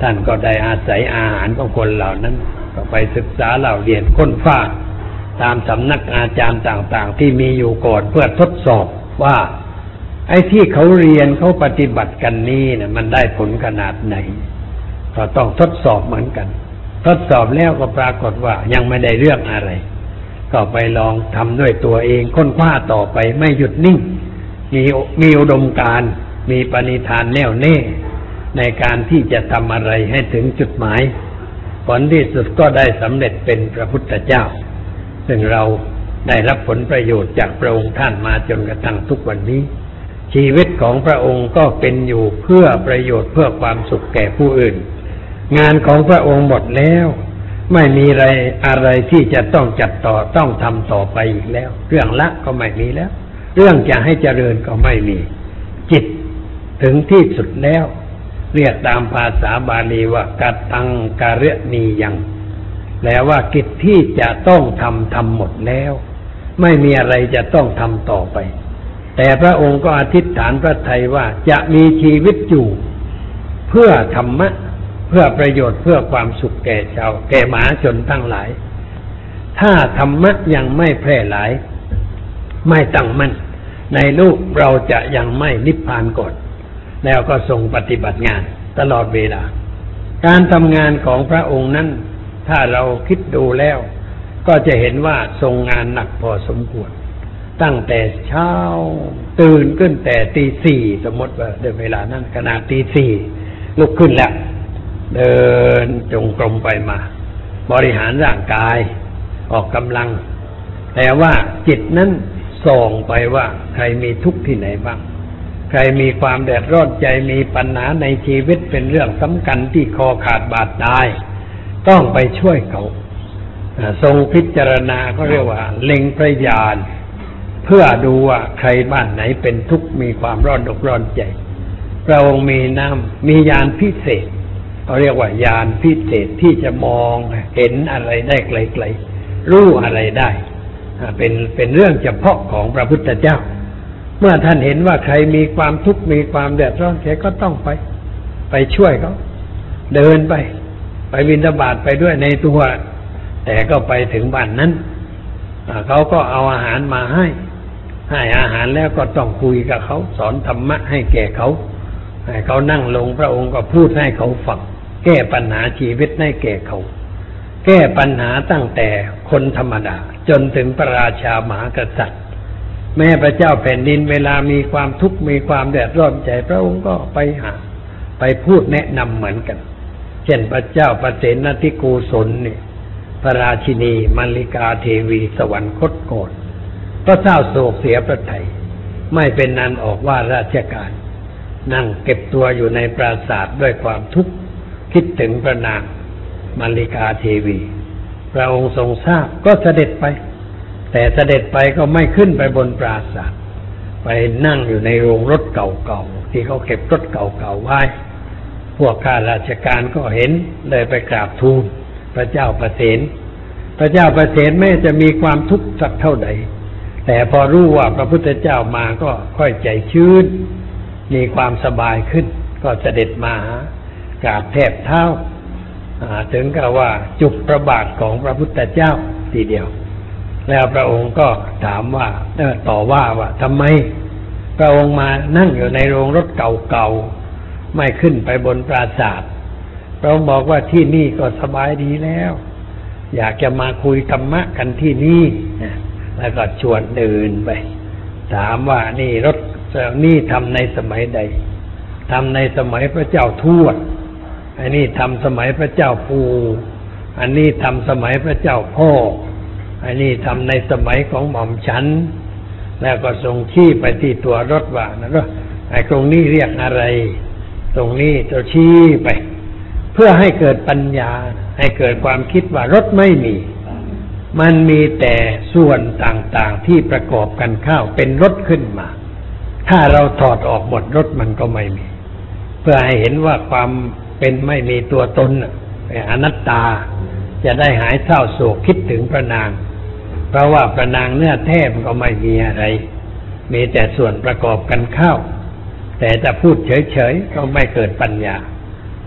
ท่านก็ได้อาศัยอาหารของคนเหล่านั้นก็ไปศึกษาเล่าเรียนค้นคว้าตามสำนักอาจารย์ต่างๆที่มีอยู่ก่อนเพื่อทดสอบว่าไอ้ที่เขาเรียนเขาปฏิบัติกันนี้เนี่ยมันได้ผลขนาดไหนก็ต้องทดสอบเหมือนกันทดสอบแล้วก็ปรากฏว่ายังไม่ได้เรื่องอะไรก็ไปลองทำด้วยตัวเองค้นคว้าต่อไปไม่หยุดนิ่งมีมีอุดมการณ์มีปณิธานแน่วแน่ในการที่จะทำอะไรให้ถึงจุดหมายผลที่สุดก็ได้สำเร็จเป็นพระพุทธเจ้าซึ่งเราได้รับผลประโยชน์จากพระองค์ท่านมาจนกระทั่งทุกวันนี้ชีวิตของพระองค์ก็เป็นอยู่เพื่อประโยชน์เพื่อความสุขแก่ผู้อื่นงานของพระองค์หมดแล้วไม่มีอะไรอะไรที่จะต้องจัดต่อต้องทำต่อไปอีกแล้วเรื่องละก็ไม่มีแล้วเรื่องจะให้เจริญก็ไม่มีจิตถึงที่สุดแล้วเรียกตามภาษาบาลีว่ากัตตังกะเรณียังแปลว่ากิจที่จะต้องทำทำหมดแล้วไม่มีอะไรจะต้องทำต่อไปแต่พระองค์ก็อธิษฐานพระทัยว่าจะมีชีวิตอยู่เพื่อธรรมะเพื่อประโยชน์เพื่อความสุขแก่ชาวแก่มหาชนทั้งหลายถ้าธรรมะยังไม่แพร่หลายไม่ตั้งมั่นในลูกเราจะยังไม่นิพพานก่อนแล้วก็ทรงปฏิบัติงานตลอดเวลาการทำงานของพระองค์นั้นถ้าเราคิดดูแล้วก็จะเห็นว่าทรงงานหนักพอสมควรตั้งแต่เช้าตื่นขึ้นแต่ตีสี่สมมติว่าเดินเวลานั้นขนาดตีสี่ลุกขึ้นแล้วเดินจงกรมไปมาบริหารร่างกายออกกำลังแต่ว่าจิตนั้นส่องไปว่าใครมีทุกข์ที่ไหนบ้างใครมีความเดือดร้อนใจมีปัญหาในชีวิตเป็นเรื่องสำคัญที่คอขาดบาดตายต้องไปช่วยเขาทรงพิจารณาก็เรียกว่าเล็งพระญาณเพื่อดูว่าใครบ้านไหนเป็นทุกข์มีความร้อนอกร้อนใจพระองค์มีน้ำมีญาณพิเศษเขาเรียกว่าญาณพิเศษที่จะมองเห็นอะไรได้ไกลๆรู้อะไรได้เป็นเป็นเรื่องเฉพาะของพระพุทธเจ้าเมื่อท่านเห็นว่าใครมีความทุกข์มีความเดือดร้อนแกก็ต้องไปไปช่วยเขาเดินไปไปบิณฑบาตไปด้วยในตัวแต่ก็ไปถึงบ้านนั้นเขาก็เอาอาหารมาให้ให้อาหารแล้วก็ต้องคุยกับเขาสอนธรรมะให้แก่เขาให้เขานั่งลงพระองค์ก็พูดให้เขาฟังแก้ปัญหาชีวิตให้แก่เขาแก้ปัญหาตั้งแต่คนธรรมดาจนถึงพระราชามหากษัตริย์แม่พระเจ้าแผ่นดินเวลามีความทุกข์มีความเดือดร้อนใจพระองค์ก็ไปหาไปพูดแนะนำเหมือนกันเช่นพระเจ้าประเสนทิโกศลนี่พระราชินีมัลลิกาเทวีสวรรคตก่อนก็เศร้าโศกเสียพระทัยไม่เป็นนันออกว่าราชการนั่งเก็บตัวอยู่ในปราสาทด้วยความทุกข์คิดถึงพระนางมัลลิกาเทวีพระองค์ทรงทราบก็เสด็จไปแต่เสด็จไปก็ไม่ขึ้นไปบนปราสาทไปนั่งอยู่ในโรงรถเก่าๆที่เขาเก็บรถเก่าๆไว้พวกข้าราชการก็เห็นเลยไปกราบทูลพระเจ้าประเสนพระเจ้าประเสนแม้จะมีความทุกข์สักเท่าใดแต่พอรู้ว่าพระพุทธเจ้ามาก็ค่อยใจชื้นมีความสบายขึ้นก็เสด็จมากราบแทบเท้าถึงกับว่าจุบพระบาทของพระพุทธเจ้าทีเดียวแล้วพระองค์ก็ถามว่าเออต่อว่าว่าทำไมพระองค์มานั่งอยู่ในโรงรถเก่าๆไม่ขึ้นไปบนปราสาทพระองค์บอกว่าที่นี่ก็สบายดีแล้วอยากจะมาคุยธรรมะกันที่นี่แล้วก็ชวนเดินไปถามว่านี่รถนี่ทำในสมัยใดทำในสมัยพระเจ้าทวดอันนี้ทำสมัยพระเจ้าปู่อันนี้ทำสมัยพระเจ้าพ่ออันนี้ทำในสมัยของหม่อมฉันแล้วก็ทรงชี้ไปที่ตัวรถว่านะก็ไอ้ตรงนี้เรียกอะไรตรงนี้จะชี้ไปเพื่อให้เกิดปัญญาให้เกิดความคิดว่ารถไม่มีมันมีแต่ส่วนต่างๆที่ประกอบกันเข้าเป็นรถขึ้นมาถ้าเราถอดออกหมดรถมันก็ไม่มีเพื่อให้เห็นว่าความเป็นไม่มีตัวตนอนัตตาจะได้หายเศร้าโศกคิดถึงพระนางเพราะว่าพระนางเนื้อแท้มันก็ไม่มีอะไรมีแต่ส่วนประกอบกันเข้าแต่จะพูดเฉยๆก็ไม่เกิดปัญญา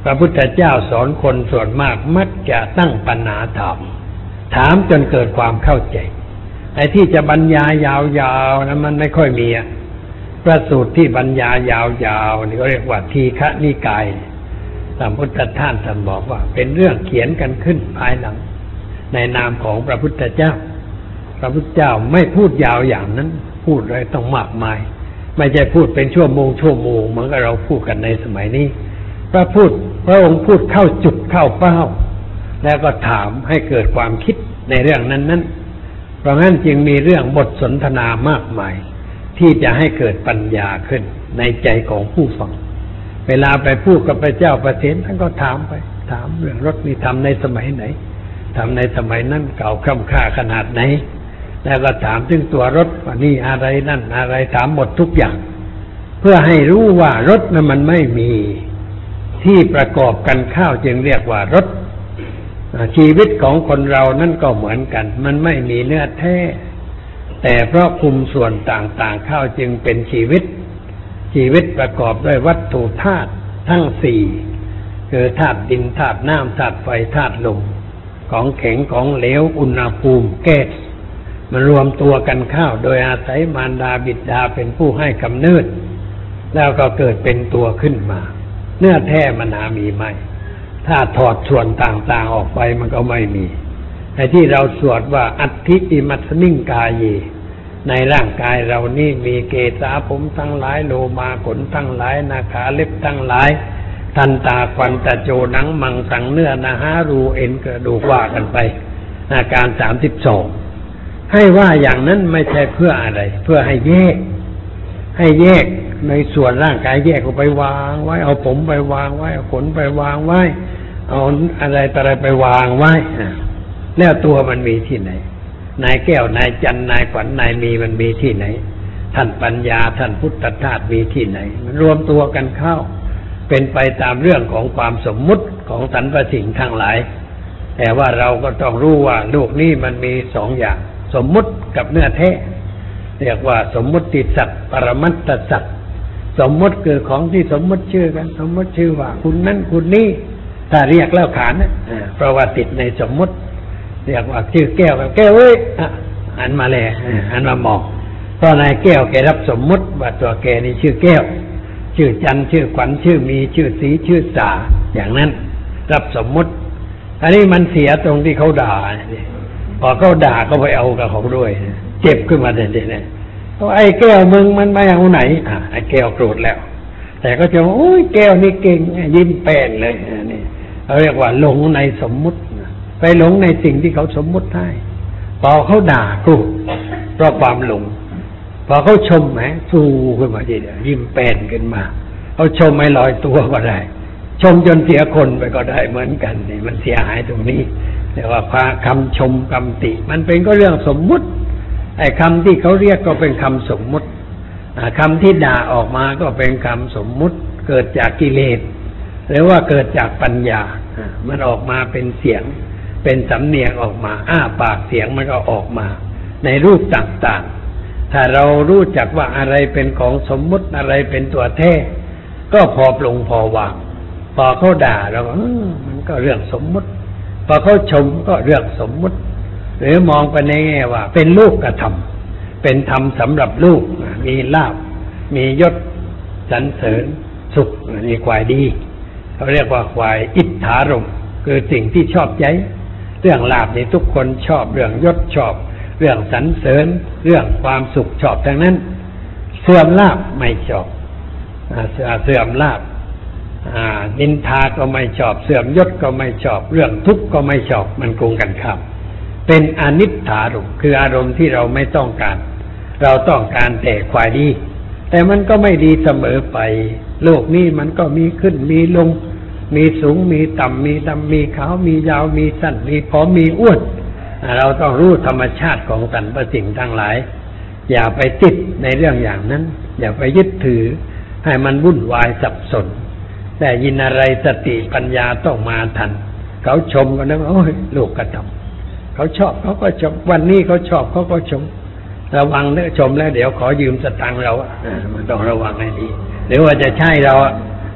พระพุทธเจ้าสอนคนส่วนมากมักจะตั้งปัญหาถามถามจนเกิดความเข้าใจไอ้ที่จะบรรยายยาวๆนะมันไม่ค่อยมีอะพระสูตรที่บรรยายยาวๆนี่ก็เรียกว่าทีฆนิกายพระพุทธท่านท่านบอกว่าเป็นเรื่องเขียนกันขึ้นภายหลังในนามของพระพุทธเจ้าพระพุทธเจ้าไม่พูดยาวอย่างนั้นพูดเลยต้องมากมายไม่ใช่พูดเป็นชั่วโมงชั่วโมงเหมือนกับเราพูดกันในสมัยนี้พระพูดพระองค์พูดเข้าจุดเข้าเป้าแล้วก็ถามให้เกิดความคิดในเรื่องนั้นๆเพราะงั้นจึงมีเรื่องบทสนทนามากมายที่จะให้เกิดปัญญาขึ้นในใจของผู้ฟังเวลาไปพูดกับพระเจ้าประเสนท่านก็ถามไปถามเรื่องรถนี่ทำในสมัยไหนทำในสมัยนั้นเก่าค่ำค่าขนาดไหนแล้วก็ถามถึงตัวรถว่านี่อะไรนั่นอะไรถามหมดทุกอย่างเพื่อให้รู้ว่ารถนั้นมันไม่มีที่ประกอบกันเข้าจึงเรียกว่ารถชีวิตของคนเรานั่นก็เหมือนกันมันไม่มีเนื้อแท้แต่เพราะคุมส่วนต่างๆเข้าจึงเป็นชีวิตชีวิตประกอบด้วยวัตถุธาตุทั้งสี่คือธาตุดินธาตุน้ำธาตุไฟธาตุลมของแข็งของเหลวอุณหภูมิแก๊สมันรวมตัวกันเข้าโดยอาศัยมารดาบิดาเป็นผู้ให้กำเนิดแล้วก็เกิดเป็นตัวขึ้นมาเนื้อแท้มันหามีไหมถ้าถอดส่วนต่างๆออกไปมันก็ไม่มีไอ้ที่เราสวดว่าอัตถิอิมัสมิงกายเยในร่างกายเรานี่มีเกศาผมทั้งหลายโลมาขนทั้งหลายนาขาเล็บทั้งหลายทันตาควันตะโจหนังมังสังเนื้อนาหารูเอ็นกระดูกว่ากันไปอาการสามสิบสองให้ว่าอย่างนั้นไม่ใช่เพื่ออะไรเพื่อให้แยกให้แยกในส่วนร่างกายแยกออกไปวางไว้เอาผมไปวางไว้เอาขนไปวางไว้เอาอะไรต่ออะไรไปวางไว้แล้วตัวมันมีที่ไหนนายแก้วนายจันนายขวัญนายมีมันมีที่ไหนท่านปัญญาท่านพุทธทาสมีที่ไหนมันรวมตัวกันเข้าเป็นไปตามเรื่องของความสมมุติของสรรพสิ่งทั้งหลายแต่ว่าเราก็ต้องรู้ว่าโลกนี้มันมีสองอย่างสมมุติกับเนื้อแท้เรียกว่าสมมุติสัตว์ปรมัตถสัตว์สมมุติคือของที่สมมุติชื่อกันสมมุติชื่อว่าคุณนั้นคุณนี้ถ้าเรียกแล้วขานนะเพราะว่าติดในสมมุติเรียกว่าชื่อแก้วกับแก้วเอ้ยหันมาแลหันมามองตอนนายแก้วแกรับสมมุติว่าตัวแกนี่ชื่อแก้วชื่อจันชื่อขวัญชื่อมีชื่อสีชื่อสาอย่างนั้นรับสมมุติอันนี้มันเสียตรงที่เขาด่าพอเขาด่าก็ไปเอากับเขาด้วยเจ็บขึ้นมาเด็ดๆเนี่ยไอ้แก้วมึงมันไม่เอาไหนอ่ะไอ้แก้วโกรธแล้วแต่ก็จะโอ้ยแก้วนี่เก่งยิ้มแป้นเลยนี่เขาเรียกว่าหลงในสมมุติไปหลงในสิ่งที่เขาสมมุติให้พอเขาด่าโกรธเพราะความหลงพอเขาชมแหมสู้ขึ้นมาทีเดียวยิ้มแป้นขึ้นมาเขาชมไม่ลอยตัวก็ได้ชมจนเสียคนไปก็ได้เหมือนกันนี่มันเสียหายตรงนี้แต่ว่าคำชมคำติมันเป็นก็เรื่องสมมุติไอ้คำที่เขาเรียกก็เป็นคำสมมุติคำที่ด่าออกมาก็เป็นคำสมมุติเกิดจากกิเลสหรือว่าเกิดจากปัญญามันออกมาเป็นเสียงเป็นสำเนียงออกมาอ้าปากเสียงมันก็ออกมาในรูปต่างๆถ้าเรารู้จักว่าอะไรเป็นของสมมุติอะไรเป็นตัวแท้ก็พอปลงพอวางพอเขาด่าเราก็มันก็เรื่องสมมุติพอเขาชมก็เรื่องสมมุติหรือมองไปในแง่ว่าเป็นลูกกระทำเป็นธรรมสำหรับลูกมีลาภมียศสรรเสริญสุขมีควายดีเขาเรียกว่าควายอิทธารมคือสิ่งที่ชอบใจเรื่องลาภนี่ทุกคนชอบเรื่องยศชอบเรื่องสรรเสริญเรื่องความสุขชอบทั้งนั้นเสื่อมลาภไม่ชอบเสื่อมลาภนินทาก็ไม่ชอบเสื่อมยศก็ไม่ชอบเรื่องทุกข์ก็ไม่ชอบมันโกงกันข้ามเป็นอนิจฐารมณ์คืออารมณ์ที่เราไม่ต้องการเราต้องการแต่ความดีแต่มันก็ไม่ดีเสมอไปโลกนี้มันก็มีขึ้นมีลงมีสูงมีต่ำมีดำมีขาวมียาวมีสั้นมีผอมมีอ้วนเราต้องรู้ธรรมชาติของสรรพสิ่งทั้งหลายอย่าไปติดในเรื่องอย่างนั้นอย่าไปยึดถือให้มันวุ่นวายสับสนแต่ยินอะไรสติปัญญาต้องมาทันเขาชมกันนะโอ้ยลูกกระทำเขาชอบเขาก็ชมวันนี้เขาชอบเขาก็ชมระวังเนื้อชมแล้วเดี๋ยวขอยืมสตังค์เราอ่ะมันต้องระวังให้ดีหรือว่าจะใช่เรา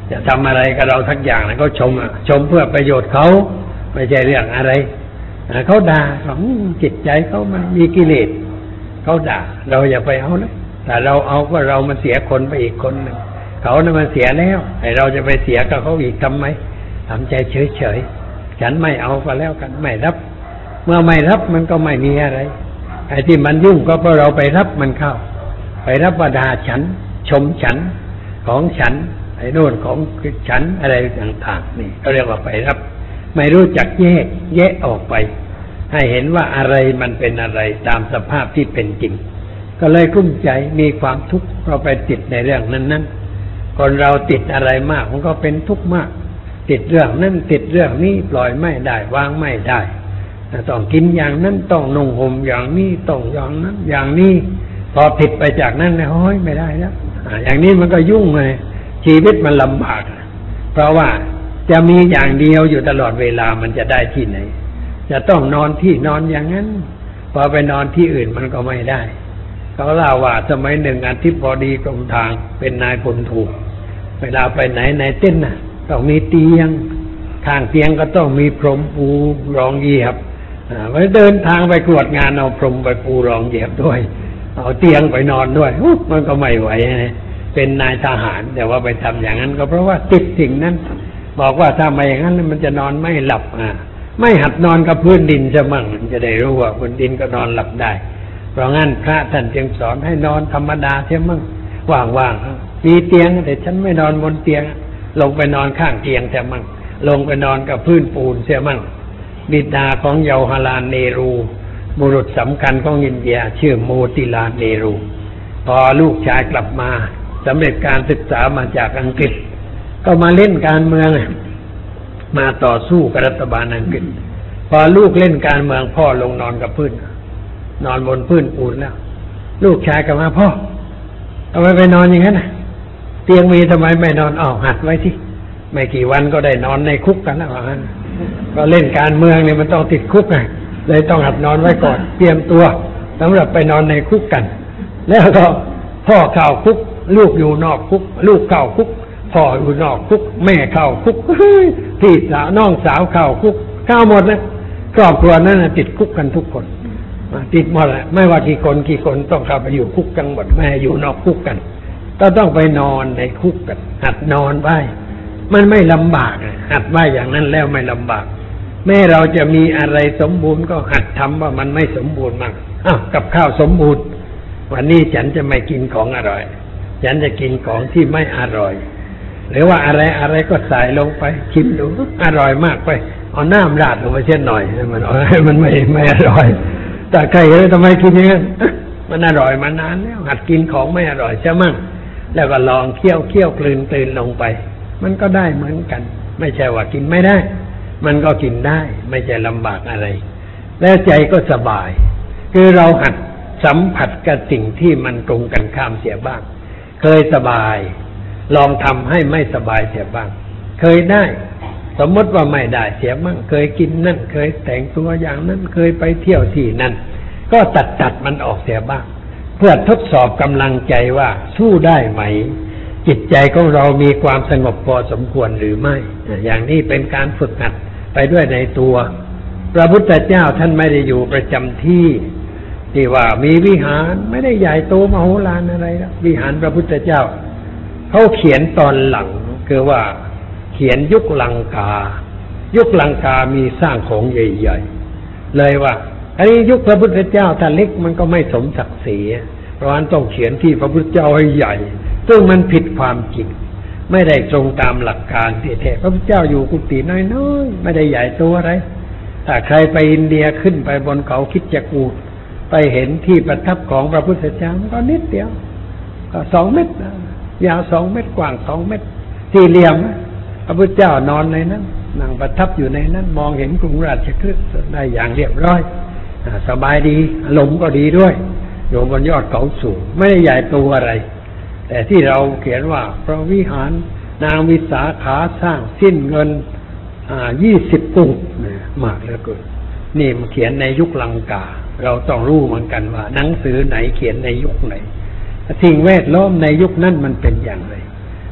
จะทำอะไรกับเราทักอย่างนะเขาชมอ่ะชมเพื่อประโยชน์เขาไม่ใช่เรื่องอะไรเขาด่าของจิตใจเขามันมีกิเลสเขาด่าเราอย่าไปเอาเลยแต่เราเอาก็เรามันเสียคนไปอีกคนหนึ่งเขาเนี่ยมันเสียแล้วไอ้เราจะไปเสียกับเขาอีกทำไมทำใจเฉยๆฉันไม่เอาก็แล้วกันไม่รับเมื่อไม่รับมันก็ไม่มีอะไรไอ้ที่มันยุ่งก็เพราะเราไปรับมันเข้าไปรับว่าด่าฉันชมฉันของฉันไอ้โน่นของฉันอะไรต่างๆนี่เขาเรียกว่าไปรับไม่รู้จักแยกแยะออกไปให้เห็นว่าอะไรมันเป็นอะไรตามสภาพที่เป็นจริงก็เลยกุ้มใจมีความทุกข์เราไปติดในเรื่องนั้นๆคนเราติดอะไรมากมันก็เป็นทุกข์มากติดเรื่องนั้นติดเรื่องนี้ปล่อยไม่ได้วางไม่ได้ต้องกินอย่างนั้นต้องนุ่งห่มอย่างนี้ต้องอย่างนั้นอย่างนี้พอผิดไปจากนั้นนะโอ้ยไม่ได้แล้วอย่างนี้มันก็ยุ่งเลยชีวิตมันลำบากเพราะว่าจะมีอย่างเดียวอยู่ตลอดเวลามันจะได้ที่ไหนจะต้องนอนที่นอนอย่างนั้นพอไปนอนที่อื่นมันก็ไม่ได้เขาเล่าว่าสมัยหนึ่งอธิบดีกรมทางเป็นนายพลถูกเวลาไปไหนในเต้นน่ะต้องมีเตียงข้างเตียงก็ต้องมีพรมปูรองเหยียบไปเดินทางไปกรวดงานเอาพรมไปปูรองเหยียบด้วยเอาเตียงไปนอนด้วยมันก็ไม่ไหวเป็นนายทหารแต่ว่าไปทำอย่างนั้นก็เพราะว่าติดสิ่งนั้นบอกว่าถ้าไม่อย่างนั้นมันจะนอนไม่หลับอ่ะไม่หัดนอนกับพื้นดินจะมั่งมันจะได้รู้ว่าพื้นดินก็นอนหลับได้เพราะงั้นพระท่านจึงสอนให้นอนธรรมดาเสียมั่งว่างๆมีเตียงแต่ฉันไม่นอนบนเตียงลงไปนอนข้างเตียงเสียมั่งลงไปนอนกับพื้นปูนเสียมั่งบิดาของเยาวราชเนรูบุรุษสำคัญของอินเดียชื่อโมติลาลเนรูพอลูกชายกลับมาสำเร็จการศึกษามาจากอังกฤษก็มาเล่นการเมืองมาต่อสู้กับรัฐบาลอังกฤษพอลูกเล่นการเมืองพ่อลงนอนกับพื้นนอนบนพื้นปูนแล้วลูกชายกลับมาพ่อทำไมไปนอนอย่างนั้นน่ะเตียงมีทำไมไม่นอนอ้าวหัดไว้ที่ไม่กี่วันก็ได้นอนในคุกกันแล้วว่างั้นก็เล่นการเมืองเนี่ยมันต้องติดคุกไงเลยต้องหัดนอนไว้ก่อนเตรียมตัวสำหรับไปนอนในคุกกันแล้วก็พ่อเข้าคุกลูกอยู่นอกคุกลูกเข้าคุกพ่ออยู่นอกคุกแม่เข้าคุกพี่สาวน้องสาวเข้าคุกเข้าหมดนะครอบครัวนั้นนะติดคุกกันทุกคนติดหมดแหละไม่ว่ากี่คนกี่คนต้องเข้าไปอยู่คุกกันหมดแม่อยู่นอกคุกกันก็ต้องไปนอนในคุกกันหัดนอนไว้มันไม่ลำบากหัดไว้อย่างนั้นแล้วไม่ลำบากแม้เราจะมีอะไรสมบูรณ์ก็หัดทำว่ามันไม่สมบูรณ์มั่งอ้าวกับข้าวสมบูรณ์วันนี้ฉันจะไม่กินของอร่อยฉันจะกินของที่ไม่อร่อยหรือว่าอะไรอะไรก็ใส่ลงไปชิมดูอร่อยมากไปเอาน้ำราดลงไปเช่นหน่อยมันมันไม่ไม่อร่อยแต่ใครก็ทำไมกินอย่างนั้นมันอร่อยมานานแล้วหัดกินของไม่อร่อยใช่มั้งแล้วก็ลองเคี่ยวเคี่ยวกลืนตื่นลงไปมันก็ได้เหมือนกันไม่ใช่ว่ากินไม่ได้มันก็กินได้ไม่ใช่ลำบากอะไรแล้วใจก็สบายคือเราหัดสัมผัสกับสิ่งที่มันตรงกันข้ามเสียบ้างเคยสบายลองทำให้ไม่สบายเสียบ้างเคยได้สมมติว่าไม่ได้เสียบ้างเคยกินนั่นเคยแต่งตัวอย่างนั้นเคยไปเที่ยวที่นั่นก็ตัดตัดมันออกเสียบ้างเพื่อทดสอบกำลังใจว่าสู้ได้ไหมจิตใจของเรามีความสงบพอสมควรหรือไม่อย่างนี้เป็นการฝึกหัดไปด้วยในตัวพระพุทธเจ้าท่านไม่ได้อยู่ประจำที่ที่ว่ามีวิหารไม่ได้ใหญ่โตมโหฬารอะไรนะวิหารพระพุทธเจ้าเขาเขียนตอนหลังคือว่าเขียนยุคลังกายุคลังกามีสร้างของใหญ่ๆเลยว่าอันนี้ยุคพระพุทธเจ้าถ้าเล็กมันก็ไม่สมศักดิ์ศรีเพราะฉะนั้นต้องเขียนที่พระพุทธเจ้าให้ใหญ่ซึ่งมันผิดความจริงไม่ได้ตรงตามหลักการที่แท้พระพุทธเจ้าอยู่กุฏิน้อยๆไม่ได้ใหญ่โตอะไรถ้าใครไปอินเดียขึ้นไปบนเขาคิดจะกูดไปเห็นที่ประทับของพระพุทธเจ้าก็นิดเดียวก็สองเมตรยาวสองเมตรกว้างสองเมตรสี่เหลี่ยมพระพุทธเจ้านอนในนั้นนั่งประทับอยู่ในนั้นมองเห็นกรุงราชคฤห์ได้อย่างเรียบร้อยสบายดีลมก็ดีด้วยอยู่บนยอดเขาสูงไม่ได้ใหญ่โตอะไรแต่ที่เราเขียนว่าพระวิหารนางวิสาขาสร้างสิ้นเงินอ่ายี่สิบกุ่งมากเหลือเกินนี่มันเขียนในยุคลังกาเราต้องรู้เหมือนกันว่าหนังสือไหนเขียนในยุคไหนสิ่งแวดล้อมในยุคนั้นมันเป็นอย่างไร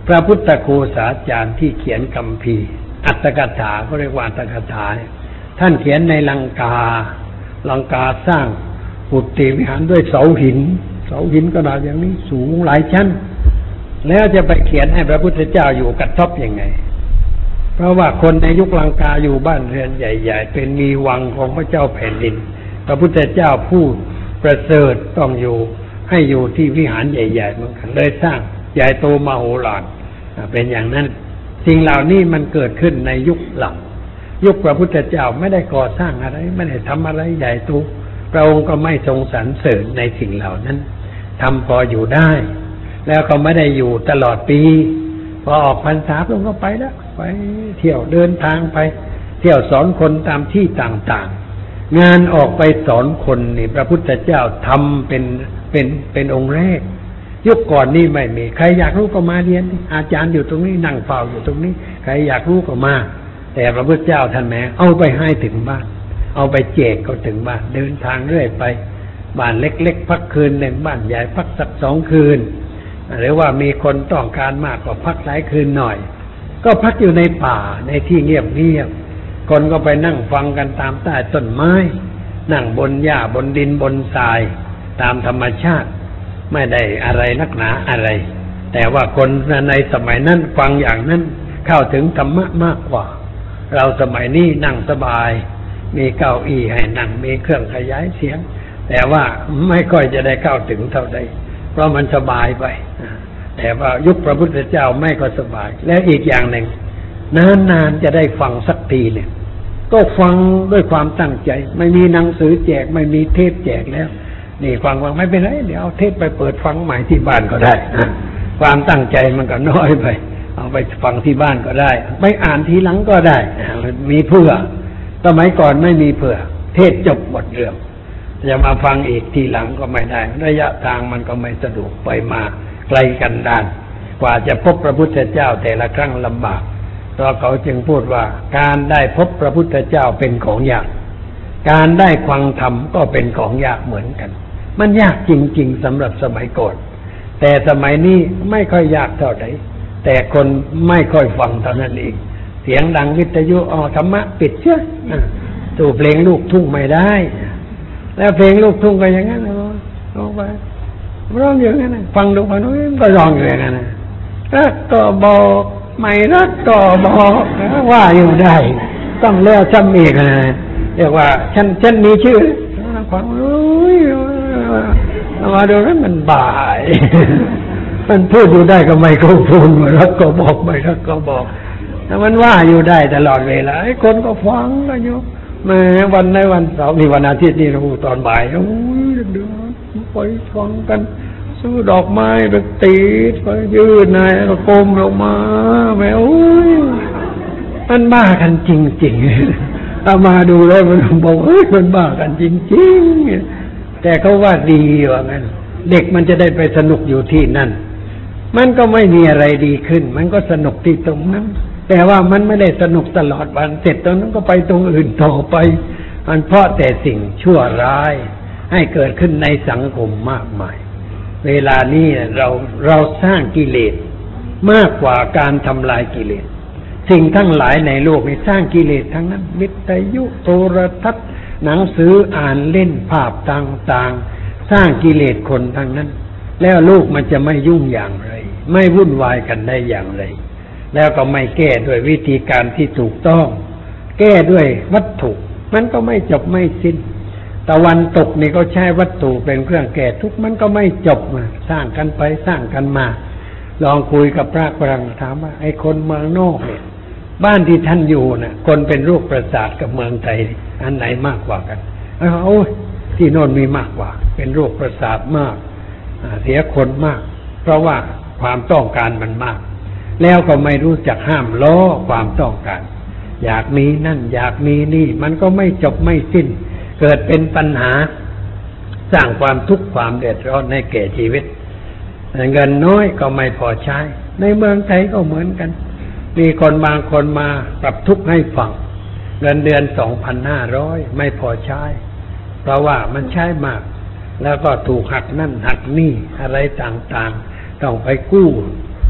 พระพุทธครูศาสตราจารย์ที่เขียนคัมภีร์อัตถกถาก็เรียกว่าอัตถกถาท่านเขียนในลังกาลังกาสร้างกุฏิวิหารด้วยเสาหินเสาหินขนาดอย่างนี้สูงหลายชั้นแล้วจะไปเขียนให้พระพุทธเจ้าอยู่กระท่อมยังไงเพราะว่าคนในยุคลังกาอยู่บ้านเรือนใหญ่ๆเป็นมีวังของพระเจ้าแผ่นดินพระพุทธเจ้าผู้ประเสริฐต้องอยู่ให้อยู่ที่วิหารใหญ่ๆเหมือนกันเลยสร้างใหญ่โตมโหฬารเป็นอย่างนั้นสิ่งเหล่านี้มันเกิดขึ้นในยุคหลังยุคพระพุทธเจ้าไม่ได้ก่อสร้างอะไรไม่ได้ทำอะไรใหญ่โตพระองค์ก็ไม่ทรงสรรเสริญในสิ่งเหล่านั้นทำพออยู่ได้แล้วก็ไม่ได้อยู่ตลอดปีพอออกพรรษาพระองค์ก็ไปแล้วไปเที่ยวเดินทางไปเที่ยวสอนคนตามที่ต่างๆงานออกไปสอนคนนี่พระพุทธเจ้าทำเป็นเป็นเป็นองค์แรกยุคก่อนนี่ไม่มีใครอยากรู้ก็มาเรียนอาจารย์อยู่ตรงนี้นั่งเฝ้าอยู่ตรงนี้ใครอยากรู้ก็มาแต่พระพุทธเจ้าท่านแม้เอาไปให้ถึงบ้านเอาไปแจกก็ถึงบ้านเดินทางเรื่อยไปบ้านเล็กๆพักคืนหนึ่งบ้านใหญ่พักสักสองคืนหรือว่ามีคนต้องการมากก็พักหลายคืนหน่อยก็พักอยู่ในป่าในที่เงียบๆคนก็ไปนั่งฟังกันตามใต้ต้นไม้นั่งบนหญ้าบนดินบนทรายตามธรรมชาติไม่ได้อะไรนักหนาอะไรแต่ว่าคนในสมัยนั้นฟังอย่างนั้นเข้าถึงธรรมะมากกว่าเราสมัยนี้นั่งสบายมีเก้าอี้ให้นั่งมีเครื่องขยายเสียงแต่ว่าไม่ค่อยจะได้เข้าถึงเท่าใดเพราะมันสบายไปแต่ว่ายุคพระพุทธเจ้าไม่ก็สบายแล้วอีกอย่างหนึ่งนานๆจะได้ฟังสักทีเนี่ยก็ฟังด้วยความตั้งใจไม่มีหนังสือแจกไม่มีเทปแจกแล้วนี่ฟังฟังไม่เป็นไรเดี๋ยวเอาเทปไปเปิดฟังใหม่ที่บ้านก็ได้ความตั้งใจมันก็น้อยไปเอาไปฟังที่บ้านก็ได้ไปอ่านทีหลังก็ได้มีเพื่อสมัยก่อนไม่มีเพื่อเทศจบหมดเรื่องจะมาฟังอีกทีหลังก็ไม่ได้ระยะทางมันก็ไม่สะดวกไปมาไกลกันดานกว่าจะพบพระพุทธเจ้าแต่ละครั้งลำบากเพราะเขาจึงพูดว่าการได้พบพระพุทธเจ้าเป็นของยากการได้ฟังธรรมก็เป็นของยากเหมือนกันมันยากจริงๆสำหรับสมัยก่อนแต่สมัยนี้ไม่ค่อยยากเท่าไหร่แต่คนไม่ค่อยฟังเท่านั้นเองเสียงดังวิทยุอ๋อธรรมะปิดเชื่อสู่เพลงลูกทุ่งไม่ได้แล้วเพลงลูกทุ่งก็อย่างนั้นร้องไปร้องอย่างนั้นฟังดูฟังดูก็ร้องอย่างนั้นรักก็บอกไม่รักก็บอกว่าอยู่ได้ต้องเล่าซ้ำอีกนะเรียกว่าฉันฉันมีชื่อฟังโอ้ยมาดูนั้นมันบ่ายมันพูดอยู่ได้ก็ไม่เข้าพูดรักก็บอกไม่รักก็บอกแต่มันว่าอยู่ได้ตลอดเวลาไอ้คนก็ฟังกันอยู่แม้วันในวันเสาร์นี่วันอาทิตย์นี่เราตอนบ่ายโอ้ยเดินไปฟังกันซื้อดอกไม้ไปติดไปยืดนายก็ก้มลงมาแม่โอ้ยมันบ้ากันจริงๆเอามาดูแล้วมันบอกเฮ้ยมันบ้ากันจริงๆแต่เขาว่าดีว่างั้นเด็กมันจะได้ไปสนุกอยู่ที่นั่นมันก็ไม่มีอะไรดีขึ้นมันก็สนุกที่ตรงนั้นแต่ว่ามันไม่ได้สนุกตลอดวันเสร็จตรงนั้นก็ไปตรงอื่นต่อไปมันเพราะแต่สิ่งชั่วร้ายให้เกิดขึ้นในสังคมมากมายเวลานี้เราเราสร้างกิเลสมากกว่าการทำลายกิเลสสิ่งทั้งหลายในโลกนี้สร้างกิเลสทั้งนั้นวิทยุโทรทัศน์หนังสืออ่านเล่นภาพต่างๆสร้างกิเลสคนทั้งนั้นแล้วโลกมันจะไม่ยุ่งอย่างไรไม่วุ่นวายกันได้อย่างไรแล้วก็ไม่แก้ด้วยวิธีการที่ถูกต้องแก้ด้วยวัตถุมันก็ไม่จบไม่สิ้นตะวันตกนี่ก็ใช้วัตถุเป็นเครื่องแก้ทุกข์มันก็ไม่จบมาสร้างกันไปสร้างกันมาลองคุยกับพระฝรั่งถามว่าไอ้คนเมืองนอกเนี่ยบ้านที่ท่านอยู่น่ะคนเป็นโรคประสาทกับเมืองไทยอันไหนมากกว่ากันโอ้ยที่โน่นมีมากกว่าเป็นโรคประสาทมากเสียคนมากเพราะว่าความต้องการมันมากแล้วก็ไม่รู้จักห้ามล้อความต้องการอยากมีนั่นอยากมีนี่มันก็ไม่จบไม่สิ้นเกิดเป็นปัญหาสร้างความทุกข์ความเดือดร้อนให้แก่ชีวิตเงินน้อยก็ไม่พอใช้ในเมืองไทยก็เหมือนกันมีคนบางคนมาปรับทุกข์ให้ฟังเงินเดือน สองพันห้าร้อย ไม่พอใช้เพราะว่ามันใช้มากแล้วก็ถูกหักนั่นหักนี่อะไรต่างๆต้องไปกู้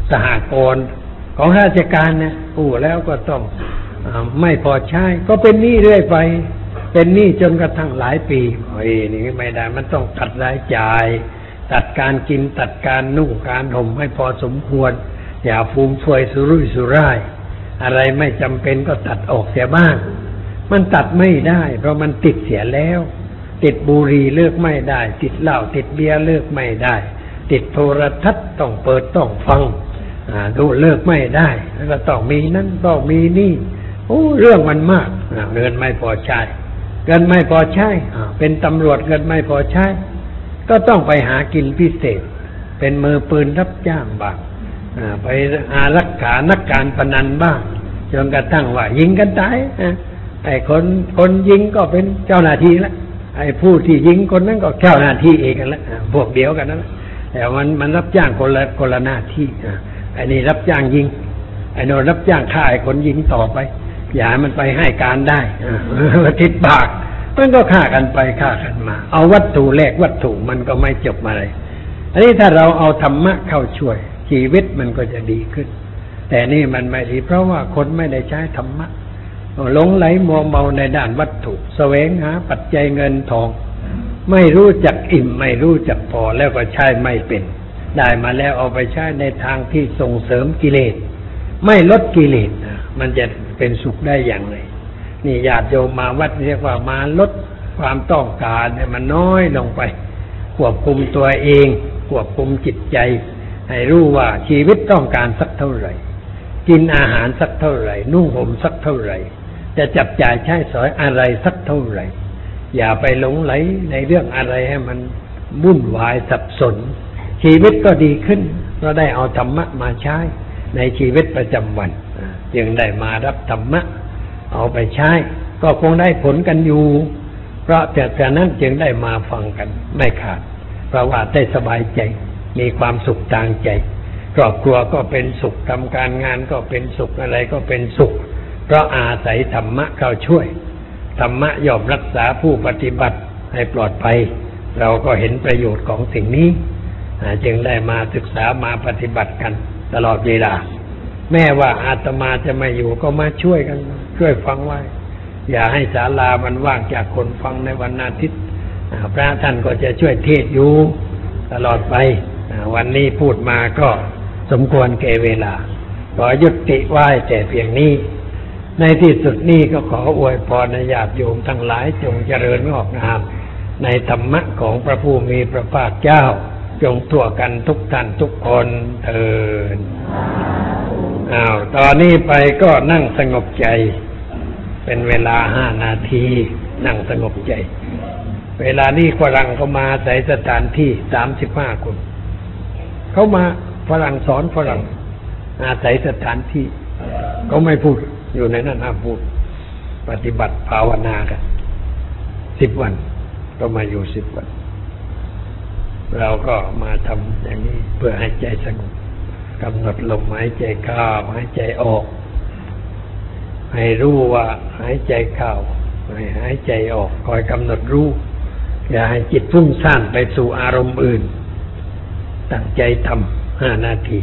สหกรณ์ของราชการเนี่ยกู้แล้วก็ต้องอไม่พอใช้ก็เป็นหนี้เรื่อยไปเป็นหนี้จนกระทั่งหลายปีโอ้ยนี่ไม่ได้มันต้องตัดรายจ่ายตัดการกินตัดการนุ่งการห่มให้พอสมควรอย่าฟุ่มเฟือยสุรุ่ยสุร่ายอะไรไม่จำเป็นก็ตัดออกเสียบ้างมันตัดไม่ได้เพราะมันติดเสียแล้วติดบุหรี่เลิกไม่ได้ติดเหล้าติดเบียร์เลิกไม่ได้ติดโทรทัศน์ต้องเปิดต้องฟังดูเลิกไม่ได้แล้วก็ต้องมีนั่นต้องมีนี่โอ้เรื่องมันมากเงินไม่พอใช้เงินไม่พอใช้เป็นตำรวจเงินไม่พอใช้ก็ต้องไปหากินพิเศษเป็นมือปืนรับจ้างบ้างไปอารักขานักการพนันบ้างจนกระทั่งว่ายิงกันตายไอ้คนคนยิงก็เป็นเจ้าหน้าที่ละไอ้ผู้ที่ยิงคนนั้นก็เจ้าหน้าที่เองกันละพวกเดียวกันนั่นแหละแต่มันมันรับจ้างคนละคนละหน้าที่ไอ้นี่รับจ้างยิงไอ้โน่นรับจ้างฆ่าไอ้คนยิงต่อไปอย่ามันไปให้การได้ติดปากมันก็ฆ่ากันไปฆ่ากันมาเอาวัตถุแลกวัตถุมันก็ไม่จบอะไรอันนี้ถ้าเราเอาธรรมะเข้าช่วยชีวิตมันก็จะดีขึ้นแต่นี่มันไม่ดีเพราะว่าคนไม่ได้ใช้ธรรมะหลงไหลมัวเมาในด้านวัตถุแสวงหาปัจจัยเงินทองไม่รู้จักอิ่มไม่รู้จักพอแล้วก็ใช้ไม่เป็นได้มาแล้วเอาไปใช้ในทางที่ส่งเสริมกิเลสไม่ลดกิเลสมันจะเป็นสุขได้อย่างไรนี่ญาติโยมมาวัดเรียกว่ามาลดความต้องการให้มันน้อยลงไปควบคุมตัวเองควบคุมจิตใจให้รู้ว่าชีวิตต้องการสักเท่าไหร่กินอาหารสักเท่าไหร่นุ่งห่มสักเท่าไหร่จะจับจ่ายใช้สอยอะไรสักเท่าไหร่อย่าไปหลงไหลในเรื่องอะไรให้มันวุ่นวายสับสนชีวิตก็ดีขึ้นเราได้เอาธรรมะมาใช้ในชีวิตประจำวันจึงได้มารับธรรมะเอาไปใช้ก็คงได้ผลกันอยู่เพราะแต่แต่นั้นจึงได้มาฟังกันไม่ขาดเพราะว่าได้สบายใจมีความสุขทางใจครอบครัวก็เป็นสุขทำการงานก็เป็นสุขอะไรก็เป็นสุขเพราะอาศัยธรรมะเข้าช่วยธรรมะย่อมรักษาผู้ปฏิบัติให้ปลอดภัยเราก็เห็นประโยชน์ของสิ่งนี้จึงได้มาศึกษามาปฏิบัติกันตลอดเวลาแม้ว่าอาตมาจะไม่อยู่ก็มาช่วยกันช่วยฟังไว้อย่าให้ศาลามันว่างจากคนฟังในวันอาทิตย์พระท่านก็จะช่วยเทศอยู่ตลอดไปวันนี้พูดมาก็สมควรแก่เวลาขอยุติไว้แต่เพียงนี้ในที่สุดนี้ก็ขออวยพรญาติโยมทั้งหลายจงเจริญงอกงามในธรรมะของพระผู้มีพระภาคเจ้าจงทั่วกันทุกท่านทุกคนเถิดอ้าวตอนนี้ไปก็นั่งสงบใจเป็นเวลาห้านาทีนั่งสงบใจเวลานี้ฝรั่งเขามาใส่สถานที่สามสิบห้าคนเขามาฝรั่งสอนฝรั่งอาศัยสถานที่เขาไม่พูดอยู่ในนั้นห้ามพูดปฏิบัติภาวนากันสิบวันก็มาอยู่สิบวันเราก็มาทำอย่างนี้เพื่อให้ใจสงบกำหนดลมหายใจเข้าหายใจออกให้รู้ว่าหายใจเข้าให้หายใจออกคอยกำหนดรู้อย่าให้จิตฟุ้งซ่านไปสู่อารมณ์อื่นตั้งใจทำห้านาที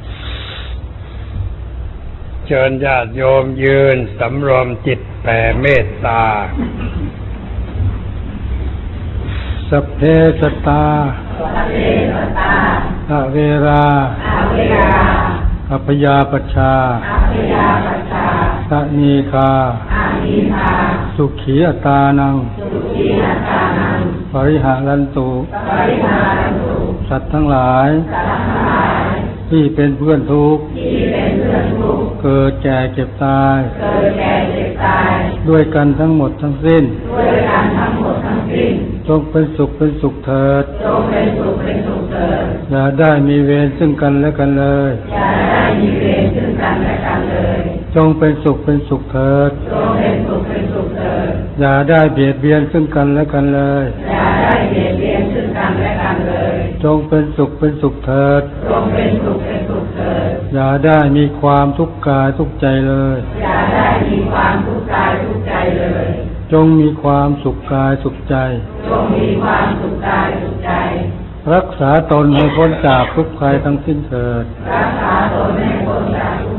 เชิญญาติโยมยืนสำรวมจิตแผ่เมตตาสัพเพสัตตาอะเวราอัพยาปัชชาสะนีคาสุขีอัตานังปริหารันตุสัตว์ทั้งหลายที่เป็นเพื่อนทุกข์เกิดแก่เจ็บตายด้วยกันทั้งหมดทั้งสิ้นจงเป็นสุขเป็นสุขเถิดอย่าได้มีเวรซึ่งกันและกันเลยจงเป็นสุขเป็นสุขเถิดอย่าได้เบียดเบียนซึ่งกันและกันเลยจงเป็นสุขเป็นสุขเถิดอย่าได้มีความทุกข์กายทุกข์ใจเลยจงมีความสุขกายสุขใจรักษาตนให้พ้นจากทุกข์ภัยทั้งสิ้นเถิดรักษาตนให้พ้นจากทุ